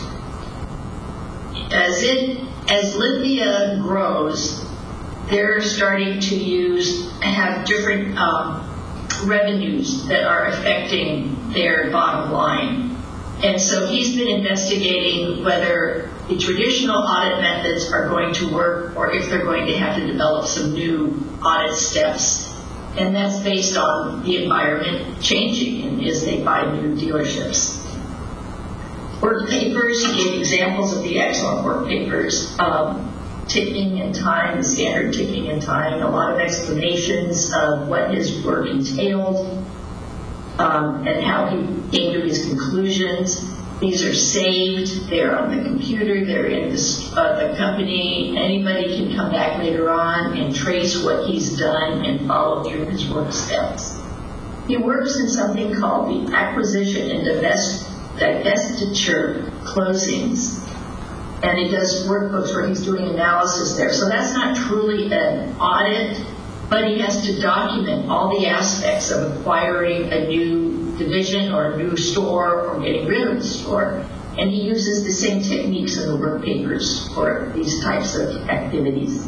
As it, as Lithia grows, they're starting to use, have different um, revenues that are affecting their bottom line. And so he's been investigating whether the traditional audit methods are going to work, or if they're going to have to develop some new audit steps. And that's based on the environment changing and as they buy new dealerships. Work papers, he gave examples of the excellent work papers, um, ticking in time, the standard ticking in time, a lot of explanations of what his work entailed, um, and how he came to his conclusions. These are saved, they're on the computer, they're in this, uh, the company. Anybody can come back later on and trace what he's done and follow through his work steps. He works in something called the acquisition and divest divestiture closings, and he does workbooks where he's doing analysis there. So that's not truly an audit, but he has to document all the aspects of acquiring a new division or a new store or getting rid of the store. And he uses the same techniques in the work papers for these types of activities.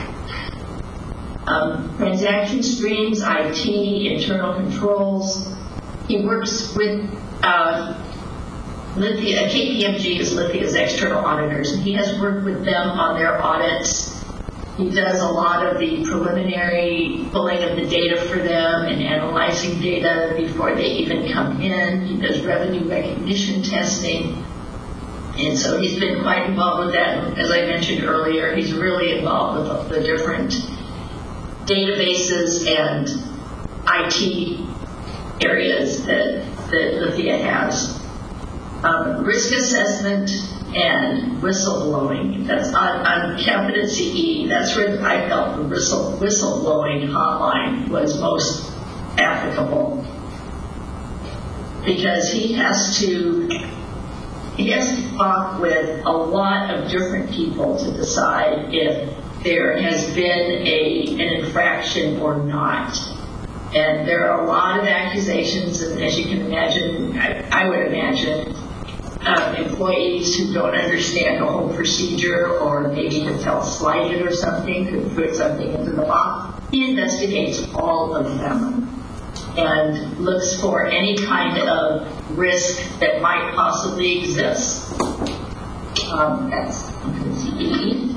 Um, transaction streams, I T, internal controls. He works with uh, Lithia, K P M G is Lithia's external auditors, and he has worked with them on their audits. He does a lot of the preliminary pulling of the data for them and analyzing data before they even come in. He does revenue recognition testing. And so he's been quite involved with that. And as I mentioned earlier, he's really involved with the different databases and I T areas that, that Lithia has. Um, risk assessment and whistleblowing. That's on, on competency E. That's where I felt the whistle, whistleblowing hotline was most applicable, because he has to he has to talk with a lot of different people to decide if there has been a an infraction or not. And there are a lot of accusations, and as you can imagine, I, I would imagine, Um, employees who don't understand the whole procedure, or maybe have felt slighted or something, could put something into the box. He investigates all of them and looks for any kind of risk that might possibly exist. Um, that's E.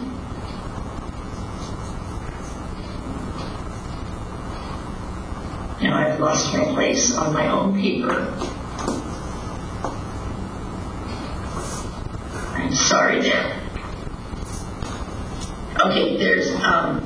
Now I've lost my place on my own paper. I'm sorry there. Okay, there's, um,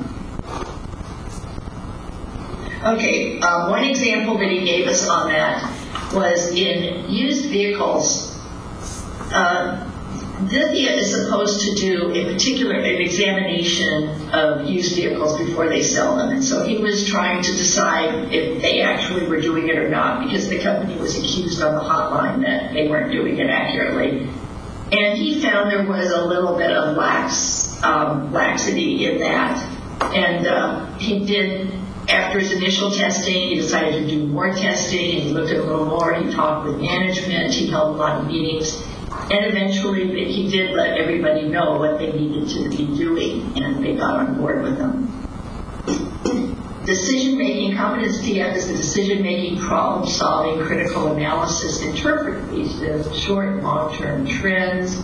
okay, um, one example that he gave us on that was in used vehicles. Uh, Lithia is supposed to do, in particular, an examination of used vehicles before they sell them. And so he was trying to decide if they actually were doing it or not, because the company was accused on the hotline that they weren't doing it accurately. And he found there was a little bit of lax, um, laxity in that. And uh, he did after his initial testing, he decided to do more testing, and he looked at a little more, he talked with management, he held a lot of meetings, and eventually he did let everybody know what they needed to be doing, and they got on board with him. Decision-making, competency is the decision-making, problem-solving, critical analysis, interpret these as short and long-term trends.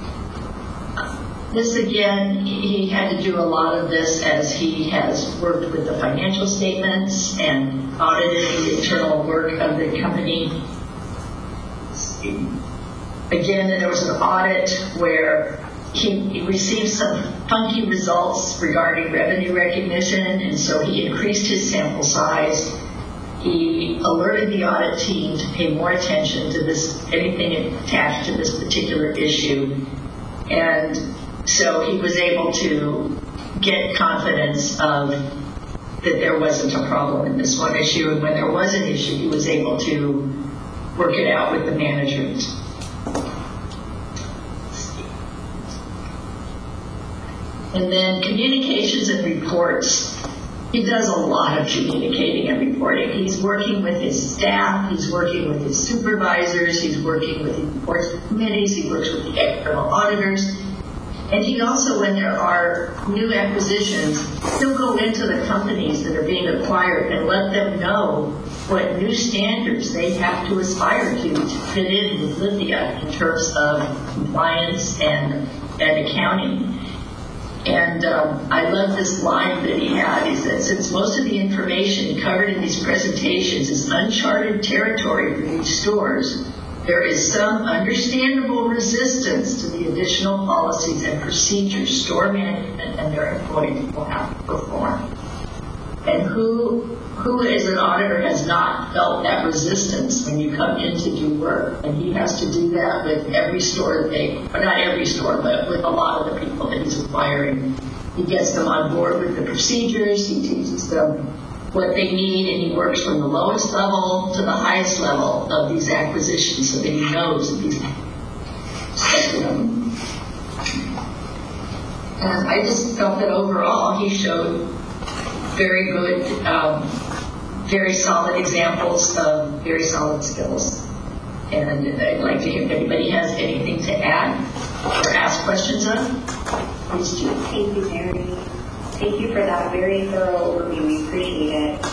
This again, he had to do a lot of this as he has worked with the financial statements and audited the internal work of the company. Again, there was an audit where he received some funky results regarding revenue recognition, and so he increased his sample size. He alerted the audit team to pay more attention to this, anything attached to this particular issue, and so he was able to get confidence of that there wasn't a problem in this one issue, and when there was an issue, he was able to work it out with the management. And then communications and reports. He does a lot of communicating and reporting. He's working with his staff, he's working with his supervisors, he's working with the reports committees, he works with the external auditors. And he also, when there are new acquisitions, he'll go into the companies that are being acquired and let them know what new standards they have to aspire to to fit in with Lithia in terms of compliance and, and accounting. And um, I love this line that he had. He said, since most of the information covered in these presentations is uncharted territory for these stores, there is some understandable resistance to the additional policies and procedures store management and their employees will have to perform. And who, who as an auditor has not felt that resistance when you come in to do work? And he has to do that with every store that they, or not every store, but with a lot of the people that he's acquiring. He gets them on board with the procedures, he teaches them what they need, and he works from the lowest level to the highest level of these acquisitions so that he knows that he's expecting them. And I just felt that overall he showed very good, um, very solid examples of very solid skills. And I'd like to hear if anybody has anything to add or ask questions of. Please do. Thank you, Mary. Thank you for that very thorough overview. We appreciate it.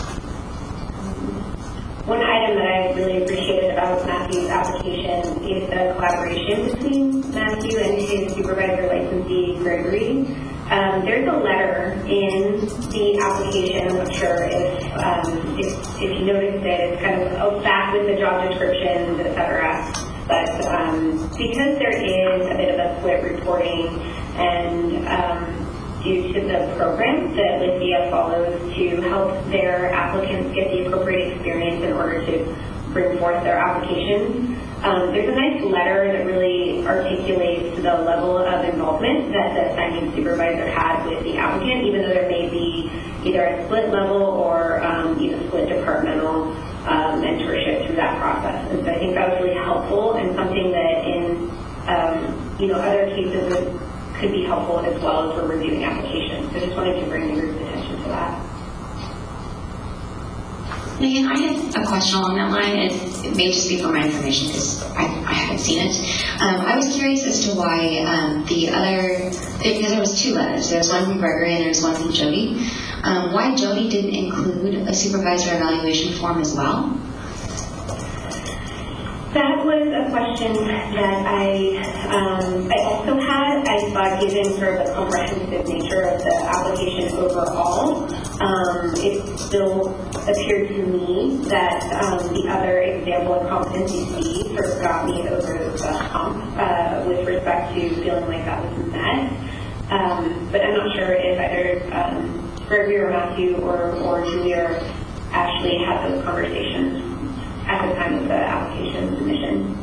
One item that I really appreciated about Matthew's application is the collaboration between Matthew and his supervisor licensee, Gregory. Um, there's a letter in the application. I'm not sure if, um, if, if you noticed it. It's kind of back with the job descriptions, et cetera. But um, because there is a bit of a split reporting and um, due to the program that Lithia follows to help their applicants get the appropriate experience in order to bring forth their applications. Um, there's a nice letter that really articulates the level of involvement that the assignment supervisor had with the applicant, even though there may be either a split level or um, even split departmental um, mentorship through that process. And so I think that was really helpful and something that in um, you know other cases would, could be helpful as well as we're reviewing applications. So I just wanted to bring the group's attention to that. Megan, I had a question along that line. It, it may just be for my information because I, I haven't seen it. Um, I was curious as to why um, the other, because there was two letters. There was one from Gregory and there was one from Jody. Um, why Jody didn't include a supervisor evaluation form as well? That was a question that I um, I also had. I thought, given sort of the comprehensive nature of the application overall, um, it still appeared to me that um, the other example of competency C sort of got me over the hump uh, with respect to feeling like that was met. Um, but I'm not sure if either um, Gregory or Matthew or, or Julia actually had those conversations at the time of the application submission.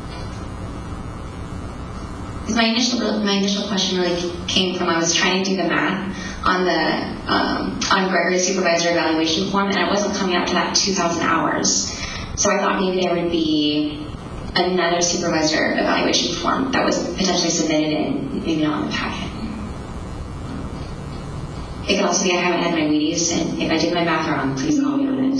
My initial my initial question really came from I was trying to do the math on the um, on Gregory's supervisor evaluation form, and I wasn't coming up to that two thousand hours. So I thought maybe there would be another supervisor evaluation form that was potentially submitted in maybe not in the packet. it could also be I haven't had my Wheaties, and if I did my math wrong, please call me on it.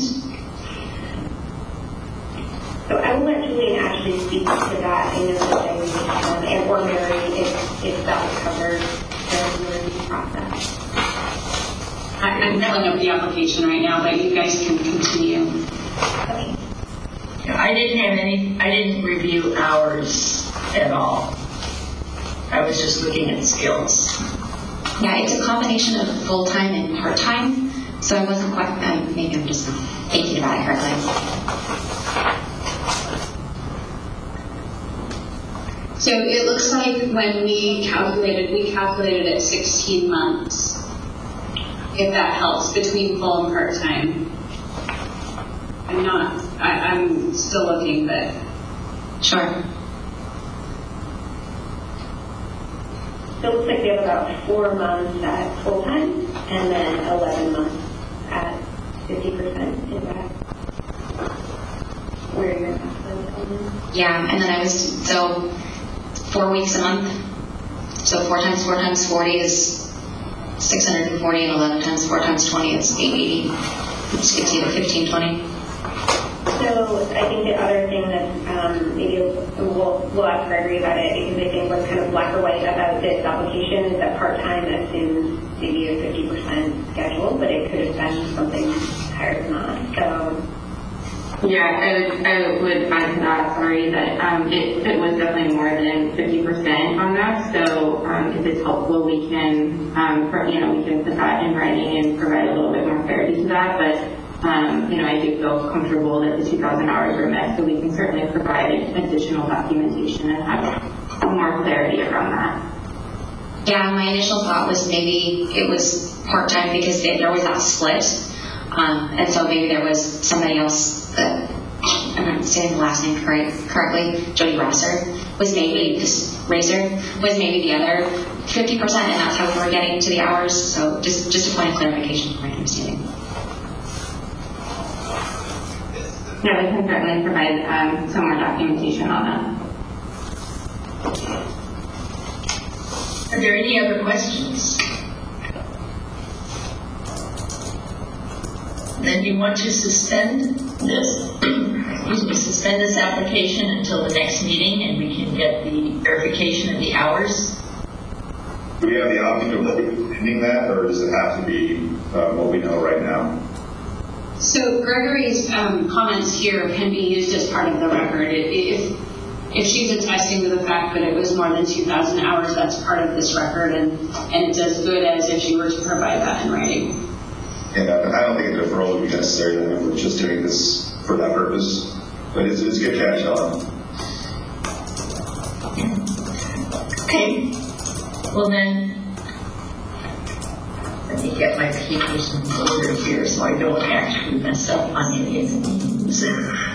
So I will let Julian actually speak to that. I know that they would um, and or Mary if, if that was covered during the review process. I- I'm filling up the application right now, but you guys can continue. Okay. I didn't have any, I didn't review hours at all. I was just looking at skills. Yeah, it's a combination of full-time and part-time, so I wasn't quite, um, maybe I'm just not thinking about it correctly. So it looks like when we calculated, we calculated at sixteen months, if that helps, between full and part-time. I'm not, I, I'm still looking, but. Sure. So it looks like we have about four months at full-time and then eleven months at fifty percent. Is that where you're at? Yeah, and then I was, so four weeks a month. So four times four times forty is six hundred forty, and eleven times four times twenty is eight eighty. Which gets you to fifteen twenty. So I think the other thing that um, maybe we'll, we'll ask Gregory about it, because I think what's kind of black or white about this application is that part-time assumes maybe a fifty percent schedule, but it could have been something higher than that. So. Yeah, I would, I would add to that, sorry, that um, it, it was definitely more than fifty percent on that. So um, if it's helpful, we can, um, for, you know, we can put that in writing and provide a little bit more clarity to that. But Um, you know, I do feel comfortable that the two thousand hours were met, so we can certainly provide additional documentation and have more clarity around that. Yeah, my initial thought was maybe it was part-time because they, there was that split, um, and so maybe there was somebody else that, I'm not saying the last name correct, correctly, Jody Rasser, was maybe, this Razor, was maybe the other fifty percent, and that's how we were getting to the hours, so just, just a point of clarification for my understanding. Yeah, we can certainly provide um, some more documentation on that. Are there any other questions? Then do you want to suspend this, excuse me, suspend this application until the next meeting and we can get the verification of the hours? Do we have the option of ending that, or does it have to be uh, what we know right now? So Gregory's um, comments here can be used as part of the record. If, if she's attesting to the fact that it was more than two thousand hours, that's part of this record, and, and it's as good as if she were to provide that in writing. And uh, I don't think a deferral would be necessary then if we're just doing this for that purpose. But it's, it's a good catch, Ellen. Okay. Well then, let me get my papers in order here so I don't actually mess up on any of the names.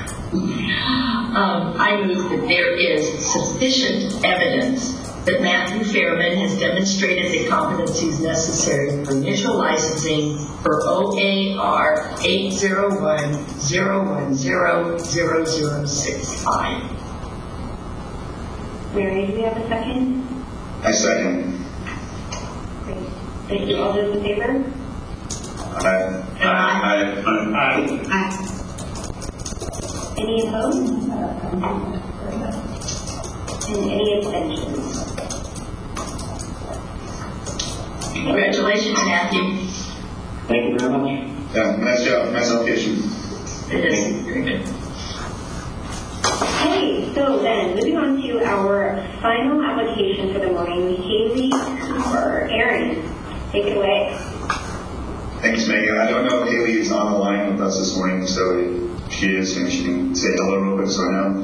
um, I move that there is sufficient evidence that Matthew Fairman has demonstrated the competencies necessary for initial licensing for O A R eight zero one zero one zero zero zero six five. Mary, do we have a second? I second. Great. Thank you. All those in favor? Aye. Aye. Aye. Aye. Any opposed? And any abstentions? Congratulations, Matthew. Thank you very much. Yeah, nice job, nice application. It is very good. Okay, so then moving on to our final application for the morning, Haley Cooper. Aaron, take it away. Thanks, Megan. I don't know if Haley is on the line with us this morning, so if she is, maybe she can say hello real quick so I know.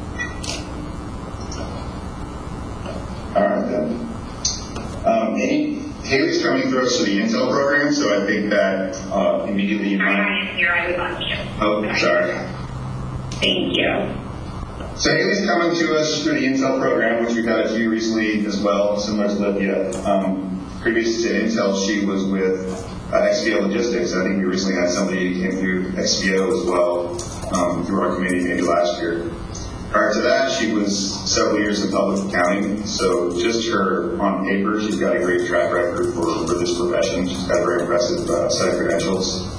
All right, then. Um, Amy, Haley's coming through us for the Intel program, so I think that uh, immediately you Sorry, might... I am here. I was on mute. Oh, sorry. Thank you. So Haley's coming to us through the Intel program, which we've had a few recently as well, similar to Livia. Um, previous to Intel, she was with uh, X P O Logistics. I think we recently had somebody who came through X P O as well um, through our committee maybe last year. Prior to that, she was several years in public accounting, so just her, on paper, she's got a great track record for, for this profession. She's got a very impressive uh, set of credentials.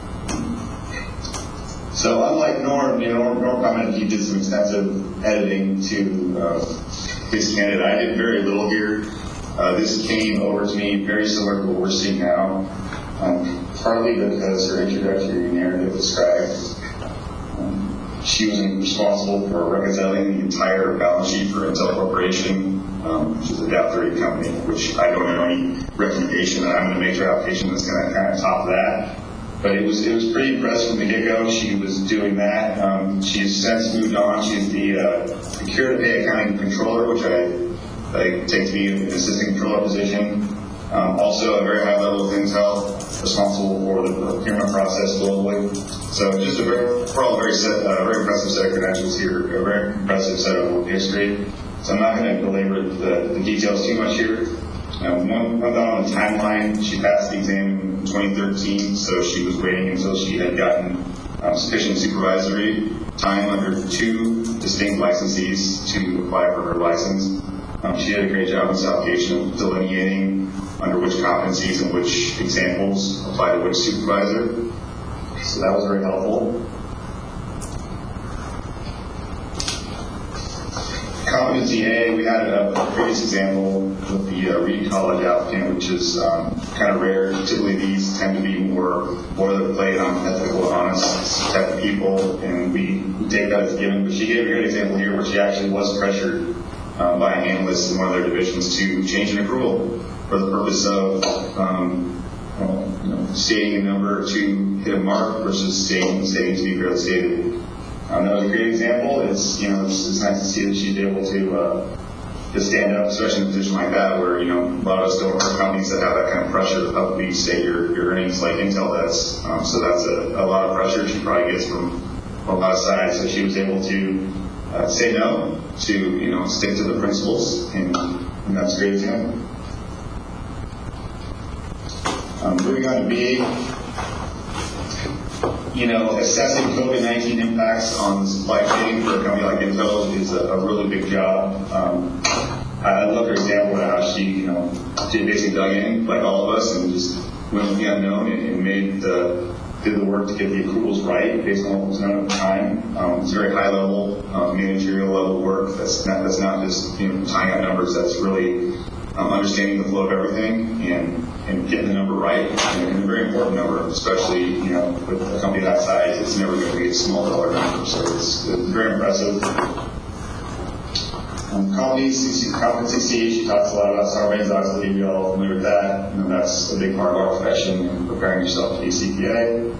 So unlike Norm, you know, Norm, Norm commented he did some extensive editing to uh, his candidate. I did very little here. Uh, this came over to me very similar to what we're seeing now, um, partly because her introductory narrative described um, she was responsible for reconciling the entire balance sheet for Intel Corporation, um, which is a Dow thirty company, which I don't know any recommendation that I'm going to make her application that's going to kind of top that. But it was it was pretty impressive from the get-go. She was doing that. Um, she's since moved on. She's the uh, procure-to-pay accounting controller, which I, I take to be an assistant controller position. Um, also, a very high level of Intel, responsible for the procurement process globally. So, just a very, overall, very set, uh, very impressive set of credentials here. A very impressive set of work history. So, I'm not going to belabor the, the details too much here. Um, one, one thought on the timeline, she passed the exam in twenty thirteen, so she was waiting until she had gotten um, sufficient supervisory time under two distinct licensees to apply for her license. Um, she did a great job in this application of delineating under which competencies and which examples apply to which supervisor. So that was very helpful. Competency A, we had a, a previous example with the uh, Reed College applicant, which is um, kind of rare. Typically, these tend to be more boilerplate on ethical, honest type of people, and we, we take that as a given. But she gave a great example here where she actually was pressured uh, by an analyst in one of their divisions to change an accrual for the purpose of um, well, you know, stating a number to hit a mark versus stating, stating to be fairly stated. Um, that was a great example. It's, you know, it's, it's nice to see that she's able to uh, to stand up, especially in a position like that, where, you know, a lot of us don't work for companies that have that kind of pressure to publicly state your, your earnings like Intel does. Um, so that's a, a lot of pressure she probably gets from, from a lot of sides. So she was able to uh, say no, to, you know, stick to the principles, and, and that's a great example. Um, moving on to B. You know, assessing COVID nineteen impacts on the supply chain for a company like Intel is a, a really big job. Um, I, I love her example of how she, you know, she basically dug in, like all of us, and just went with the unknown and, and made the, did the work to get the accruals right based on what was known at the time. Um, it's very high level, um, managerial level work. That's not, that's not just, you know, tying out numbers. That's really um, understanding the flow of everything and and getting the number right, and a very important number, especially, you know, with a company that size. It's never going to be a small dollar number, so it's, it's very impressive. Um, competency, competency C, she talks a lot about Sarbanes-Oxley. We all familiar with that. You know, that's a big part of our profession and preparing yourself to be a C P A.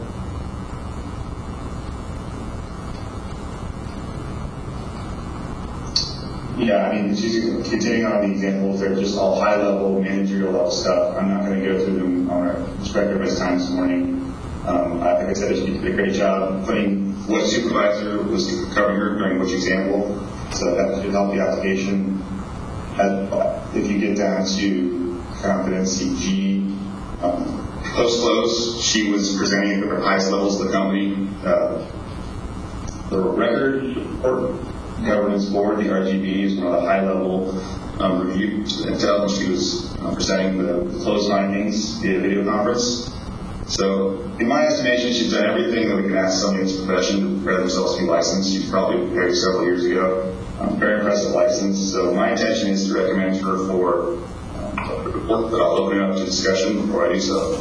Yeah, I mean, she's continuing on the examples. They're just all high-level, managerial-level stuff. I'm not going to go through them on our respective everybody's time this morning. Um, I think I said she did a great job putting what supervisor was covering her during which example, so that should help the application. As, if you get down to competency G, um, post-close, she was presenting at the highest levels of the company. Uh, the record or governance board, the R G B, is one of the high-level um, reviews at Intel, and she was uh, presenting the, the close findings via video conference. So, in my estimation, she's done everything that we can ask somebody in this profession to prepare themselves to be licensed. She's probably prepared several years ago. Um, very impressive license. So, my intention is to recommend her for um, a report, but I'll open it up to discussion before I do so.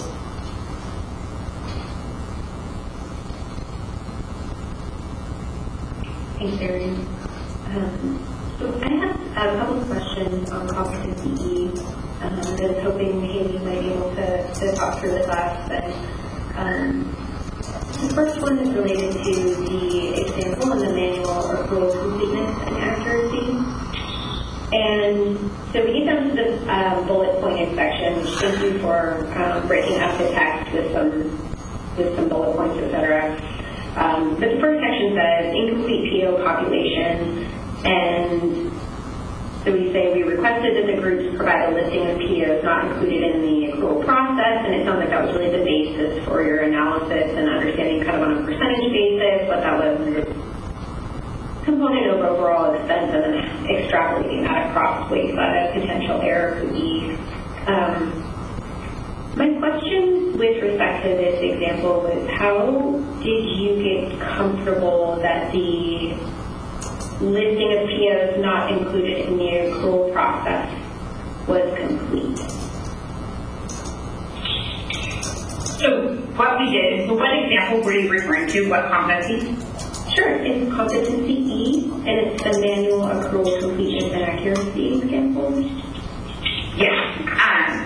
Thanks, Arian. Um, so I have a couple of questions on competency E. Um, I was hoping Haley might be able to, to talk through the class, but um, the first one is related to the example in the manual accrual completeness and accuracy. And so we get down to the um, bullet pointed section, which thank you for um, breaking up the text with some with some bullet points, et cetera. Um, but the first section says incomplete P O population, and so we say we requested that the groups provide a listing of P Os not included in the accrual process, and it sounds like that was really the basis for your analysis and understanding kind of on a percentage basis what that was component of overall expense and then extrapolating that across what you thought a potential error could be. Um, my question with respect to this example was, how did you get comfortable that the listing of P Os not included in the accrual process was complete? So what we did, so what example were you referring to? What competency? Sure, it's competency E, and it's the manual accrual completion and accuracy example. Yes. Um,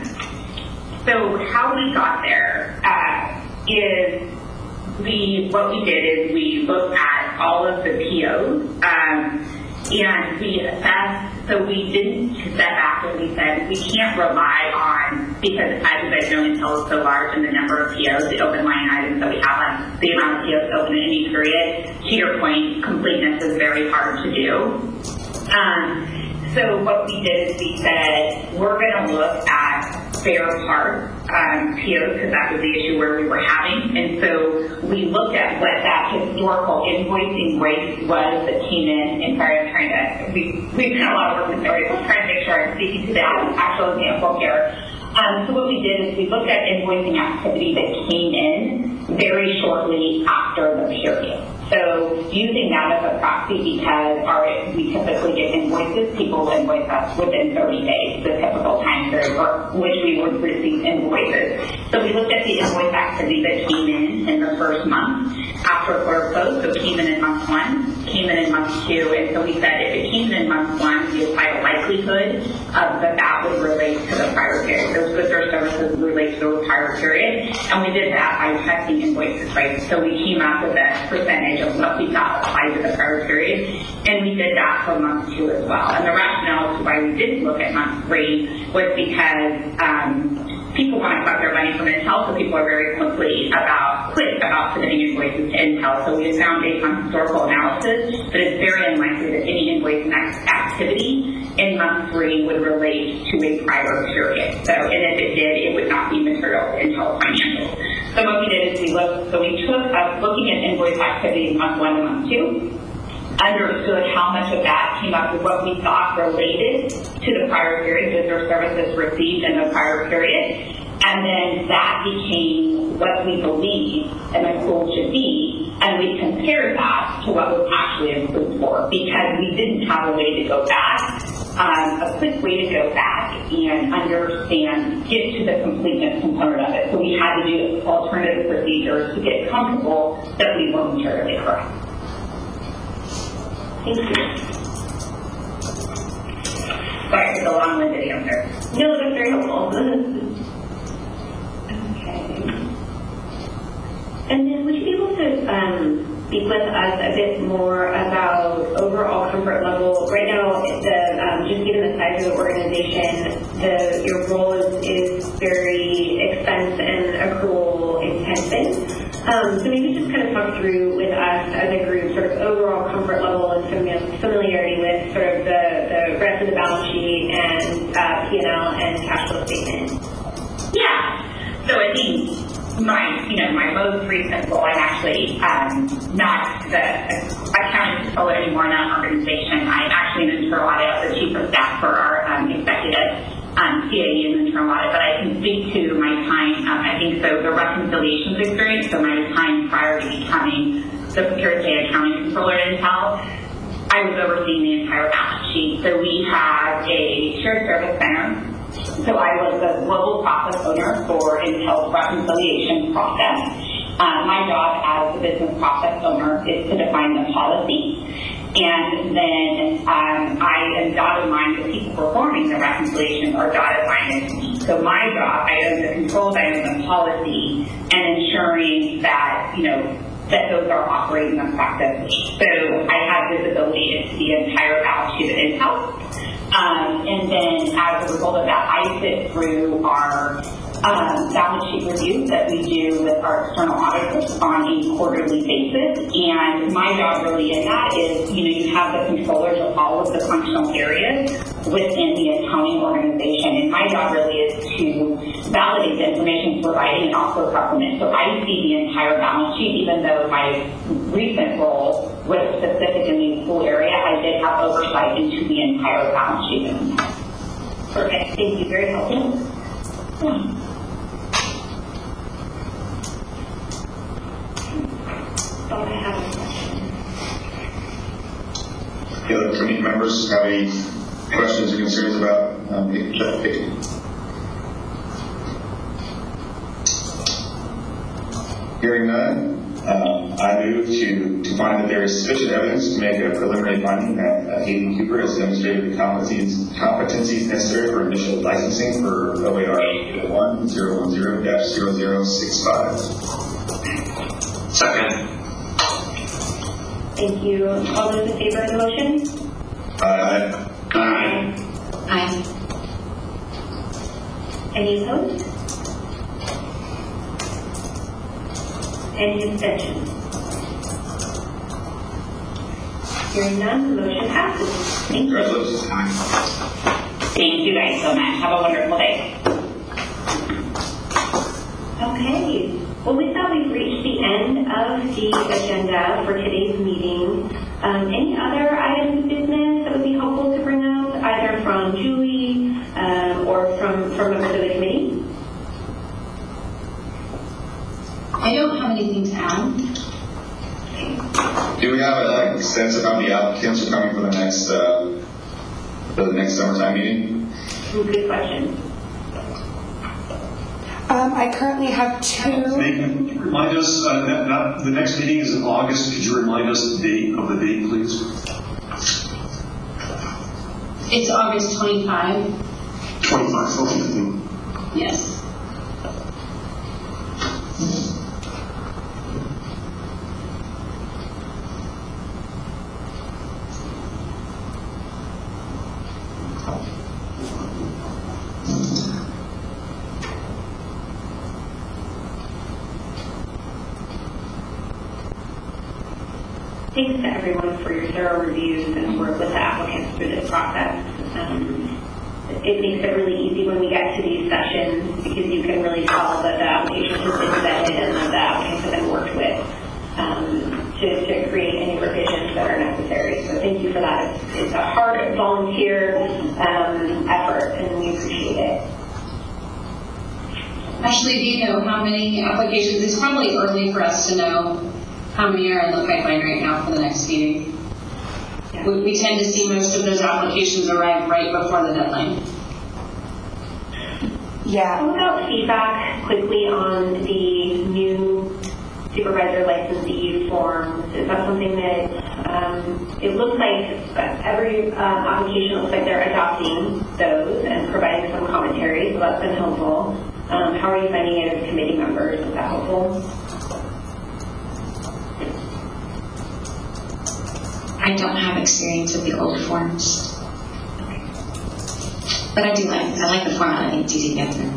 so how we got there uh, is we, what we did is we looked at all of the P Os um, and we assessed, so we didn't step back and we said we can't rely on, because as you guys know, Intel is so large and the number of P Os, the open line items that we have on the amount of P Os open in any period, to your point, completeness is very hard to do. Um, so what we did is we said we're going to look at fair part um, P Os, because that was the issue where we were having, and so we looked at what that historical invoicing rate was that came in, and sorry, I'm trying to, we, we've done a lot of work with stories, I'm trying to make sure I'm speaking to the actual example here. Um, so what we did is we looked at invoicing activity that came in very shortly after the period. So using that as a proxy, because our, we typically get invoices, people invoice us within thirty days, the typical time period for which we would receive invoices. So we looked at the invoice activity that came in in the first month after quarter close, so came in in month one, came in in month two, and so we said if it came in in month one, we applied a likelihood of that that would relate to the prior period. Those goods or services relate to the prior period, and we did that by testing invoices, right? So we came up with a percentage of what we thought applied to the prior period, and we did that for month two as well. And the rationale to why we didn't look at month three was because um, people want to collect their money from Intel, so people are very quickly about quick about submitting invoices to Intel. So we have found based on historical analysis that it's very unlikely that any invoice activity in month three would relate to a prior period. So, and if it did, it would not be material to Intel financials. So what we did is we looked, so we took up looking at invoice activity in month one and month two, understood how much of that came up with what we thought related to the prior period, goods or services received in the prior period, and then that became what we believe an accrual should be, and we compared that to what was actually accrued for, because we didn't have a way to go back, um, a quick way to go back and understand, get to the completeness component of it. So we had to do alternative procedures to get comfortable that we were materially correct. Thank you. Sorry for the long-winded answer. No, that's very helpful. Okay. And then would you be able to um, speak with us a bit more about overall comfort level? Right now, the, um, just given the size of the organization, the, your role is, is very expense and accrual intensive. Um, so maybe just kind of talk through with us as a group sort of overall comfort level and familiarity with sort of the, the rest of the balance sheet and uh, P and L and cash flow statement. Yeah. So I think my, you know, my most recent role, I'm actually um, not the accounting controller anymore in that organization. I'm actually an internal audit, the chief of staff for our um, executive Um, C A E and internal audit, but I can speak to my time, um, I think so, the reconciliations experience, so my time prior to becoming the pure play accounting controller at Intel, I was overseeing the entire balance sheet. So we have a shared service center. So I was the global process owner for Intel's reconciliation process. Uh, my job as the business process owner is to define the policy. And then um, I am dotted line with people performing the reconciliation or dotted line is me. So my job, I own the controls, I own the policy, and ensuring that, you know, that those are operating effectively. So I have visibility into the entire balance sheet of Intel. Um, and then as a result of that, I sit through our um, balance sheet review that we do with our external auditors on a quarterly basis. And my job really in that is, you know, you have the controllers of all of the functional areas within the accounting organization. And my job really is to validate the information provided and also supplement. So I see the entire balance sheet, even though my recent role was specific in the pool area, I did have oversight into the entire balance sheet. Perfect. Thank you. Very helpful. Hmm. Thought I had a question. The other committee members have any questions or concerns about um, the application? Hearing none, uh, I move to, to find that there is sufficient evidence to make a preliminary finding that uh, Hayden Cooper has demonstrated the competencies, competencies necessary for initial licensing for O A R one zero one zero dash zero zero six five. Second. Thank you. All those in favor of the motion? Aye. Aye. Aye. Any opposed? Any abstentions? Hearing none, the motion passes. Thank you. Congratulations. Thank you guys so much. Have a wonderful day. Okay. Well, with that, we've reached the end of the agenda for today's meeting. Um, any other items of business that would be helpful to bring up, either from Julie um, or from, from members of the committee? I don't have anything to add. Do we have a like, sense of how many applicants are coming for the next uh, for the next summertime meeting? Good question. Um, I currently have two. Megan, could you remind us, uh, that, that the next meeting is in August. Could you remind us the date of the date, please? It's August twenty-fifth. twenty-five, okay. Yes. Thanks to everyone for your thorough reviews and work with the applicants through this process. Um, it makes it really easy when we get to these sessions because you can really tell that the application has been vetted and that the applicants have been worked with um, to, to create any revisions that are necessary. So thank you for that. It's, it's a hard volunteer um, effort, and we appreciate it. Ashley, do you know how many applications? It's probably early for us to know how many are in the pipeline right now for the next meeting. Yeah. We, we tend to see most of those applications arrive right before the deadline. Yeah. How about feedback quickly on the new supervisor licensee forms? Is that something that um, it looks like every uh, application looks like they're adopting those and providing some commentary, so that's been helpful. Um, how are you finding it as committee members? Is that helpful? I don't have experience with the old forms. Okay. But I do like, I like the format. I think it's easy to get through.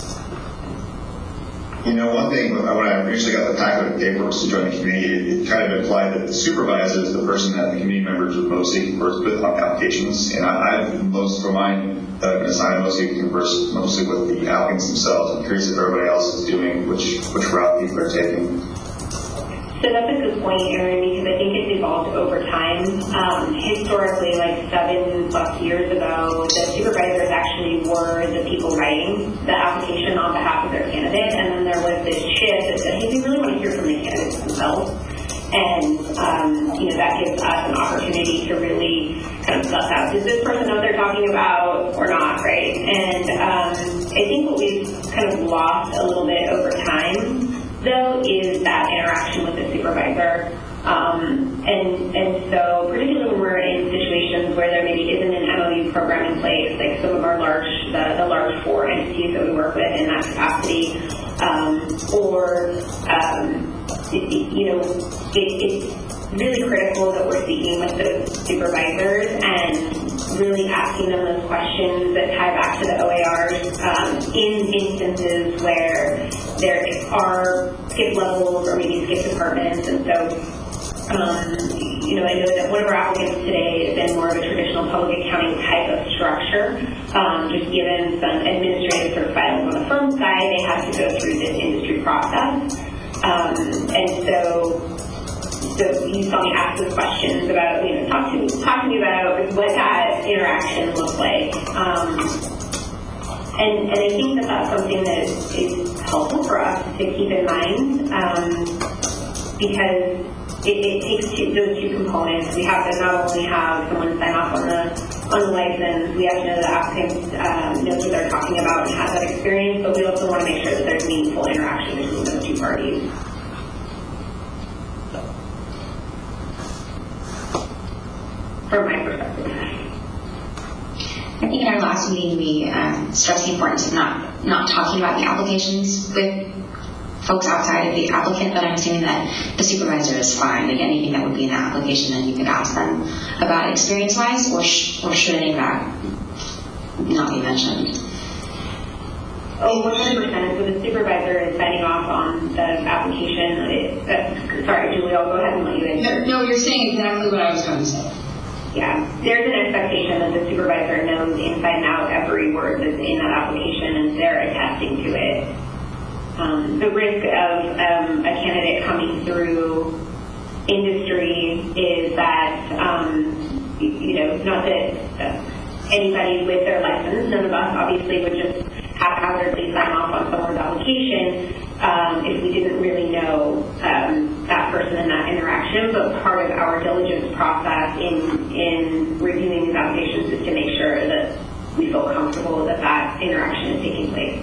You know, one thing, when I initially got the packet of paperwork to join the committee, it, it kind of implied that the supervisor is the person that the committee members would mostly converse with on applications. And I, I've most for mine uh, been assigned mostly converse mostly with the applicants themselves. I'm curious if everybody else is doing which which route people are taking. So that's a good point, Erin, because I think it's evolved over time. Um, historically, like seven plus years ago, the supervisors actually were the people writing the application on behalf of their candidate, and then there was this shift that said, hey, we really want to hear from the candidates themselves. And, um, you know, that gives us an opportunity to really kind of suss out, does this person know what they're talking about or not, right? And um, I think what we've kind of lost a little bit over time, though, is that interaction with the supervisor. Um, and, and so particularly when we're in situations where there maybe isn't an M O U program in place, like some of our large, the, the large four entities that we work with in that capacity, um, or um, it, it- you know, it, it's really critical that we're speaking with those supervisors and really asking them those questions that tie back to the O A Rs um, in instances where there are skip levels or maybe skip departments. And so, um, you know, I know that one of our applicants today has been more of a traditional public accounting type of structure. Um, just given some administrative sort of filings on the firm side, they have to go through this industry process. Um, and so, so you saw me ask those questions about, you know, talk to, talk to me about what that interaction looks like. Um, and, and I think that that's something that is, is helpful for us to keep in mind, um, because it, it takes two, those two components. We have to not only have someone sign off on the on the license, we have to know the applicant um, knows what they're talking about and has that experience, but we also want to make sure that there's meaningful interaction between those two parties. From my perspective. I think in our last meeting we um, stressed the importance of not, not talking about the applications with folks outside of the applicant, but I'm assuming that the supervisor is fine. Like anything that would be in the application, then you could ask them about experience-wise, or, sh or should any of that not be mentioned? Oh, one hundred percent. So the supervisor is signing off on the application. It, uh, sorry, Julie, I'll go ahead and let you answer. No, no, you're saying exactly what I was going to say. Yeah, there's an expectation that the supervisor knows inside and out every word that's in that application, and they're attesting to it. Um, the risk of um, a candidate coming through industry is that, um, you, you know, not that uh, anybody with their license, none of us obviously would just haphazardly sign off on someone's application um, if we didn't really know um, that person and that interaction. But part of our diligence process in, in reviewing these applications is to make sure that we feel comfortable that that interaction is taking place.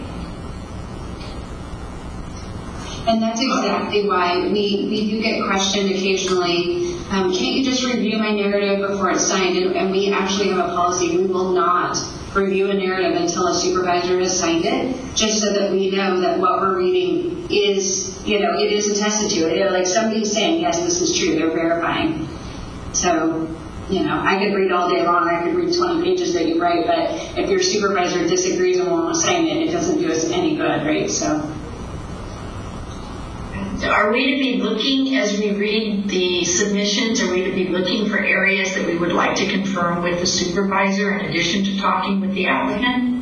And that's exactly why we, we do get questioned occasionally, um, can't you just review my narrative before it's signed? And, and we actually have a policy, we will not review a narrative until a supervisor has signed it, just so that we know that what we're reading is, you know, it is attested to. It, like somebody's saying, yes, this is true, they're verifying. So, you know, I could read all day long, I could read twenty pages that you write, but if your supervisor disagrees and won't sign it, it doesn't do us any good, right? So. Are we to be looking, as we read the submissions, are we to be looking for areas that we would like to confirm with the supervisor in addition to talking with the applicant?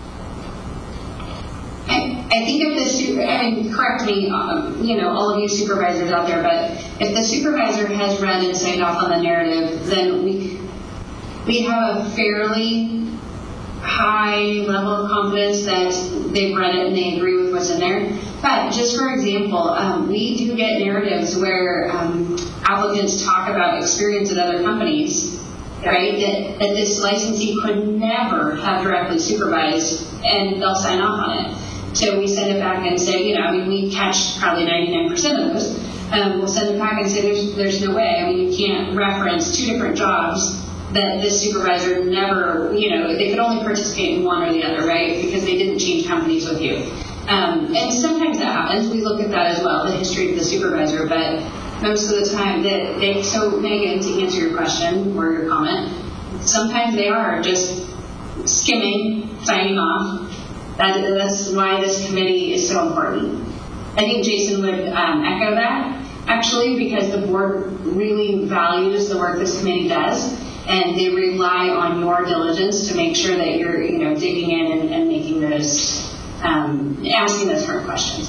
I, I think if the super, I mean, correct me, um, you know, all of you supervisors out there, but if the supervisor has read and signed off on the narrative, then we, we have a fairly high level of confidence that they've read it and they agree with what's in there. But just for example, um, we do get narratives where um, applicants talk about experience at other companies, right, that, that this licensee could never have directly supervised, and they'll sign off on it. So we send it back and say, you know, I mean, we catch probably ninety-nine percent of those. Um, we'll send it back and say, there's, there's no way. I mean, you can't reference two different jobs that this supervisor never, you know, they could only participate in one or the other, right? Because they didn't change companies with you. Um, and sometimes that happens. We look at that as well, the history of the supervisor, but most of the time that they, so Megan, to answer your question or your comment, sometimes they are just skimming, signing off. That, that's why this committee is so important. I think Jason would um, echo that, actually, because the board really values the work this committee does, and they rely on your diligence to make sure that you're, you know, digging in and, and making those, um, asking those hard questions.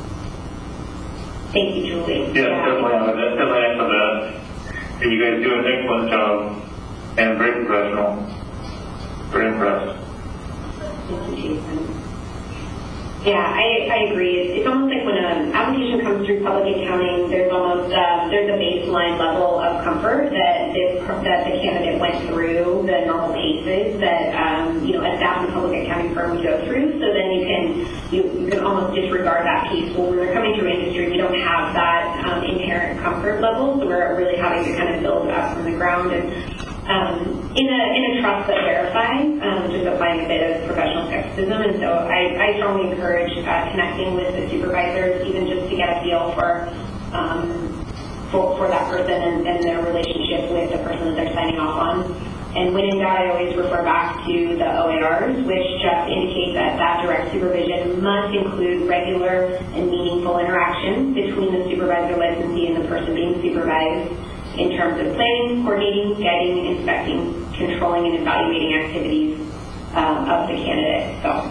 Thank you, Julie. Yeah, yeah. definitely. Uh, definitely answer that. And you guys do an excellent job and very professional. Very impressed. Thank you, Jason. Yeah, I, I agree. It's, it's almost like when an application comes through public accounting, there's almost um, there's a baseline level of comfort that this, that the candidate went through the normal paces that um, you know a staff in public accounting firm would go through. So then you can you, you can almost disregard that piece. Well, when they're coming through industry, we don't have that um, inherent comfort level, so we're really having to kind of build up from the ground and. Um, in a in a trust but verify, um, just applying a bit of professional skepticism, and so I, I strongly encourage uh, connecting with the supervisors, even just to get a feel for um, for, for that person and, and their relationship with the person that they're signing off on. And when in doubt, I always refer back to the O A Rs, which just indicate that that direct supervision must include regular and meaningful interactions between the supervisor licensee and the person being supervised in terms of planning, coordinating, guiding, inspecting, controlling, and evaluating activities um, of the candidate. So.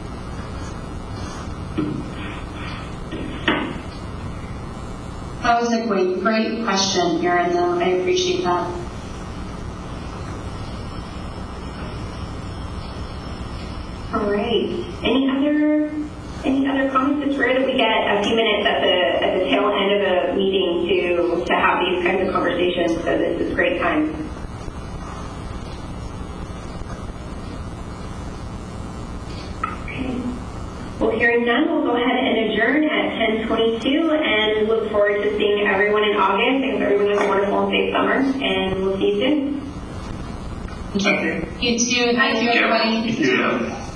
That was a great, great question, Erin, though. I appreciate that. All right. Any other any other comments? It's rare that we get a few minutes at the at the tail end of a meeting to to have these kinds of conversations. So this is great time. Okay. Well, hearing none, we'll go ahead and adjourn at ten twenty-two, and look forward to seeing everyone in August. I hope everyone has a wonderful and safe summer, and we'll see you soon. You too. Thank you, everybody. Yeah.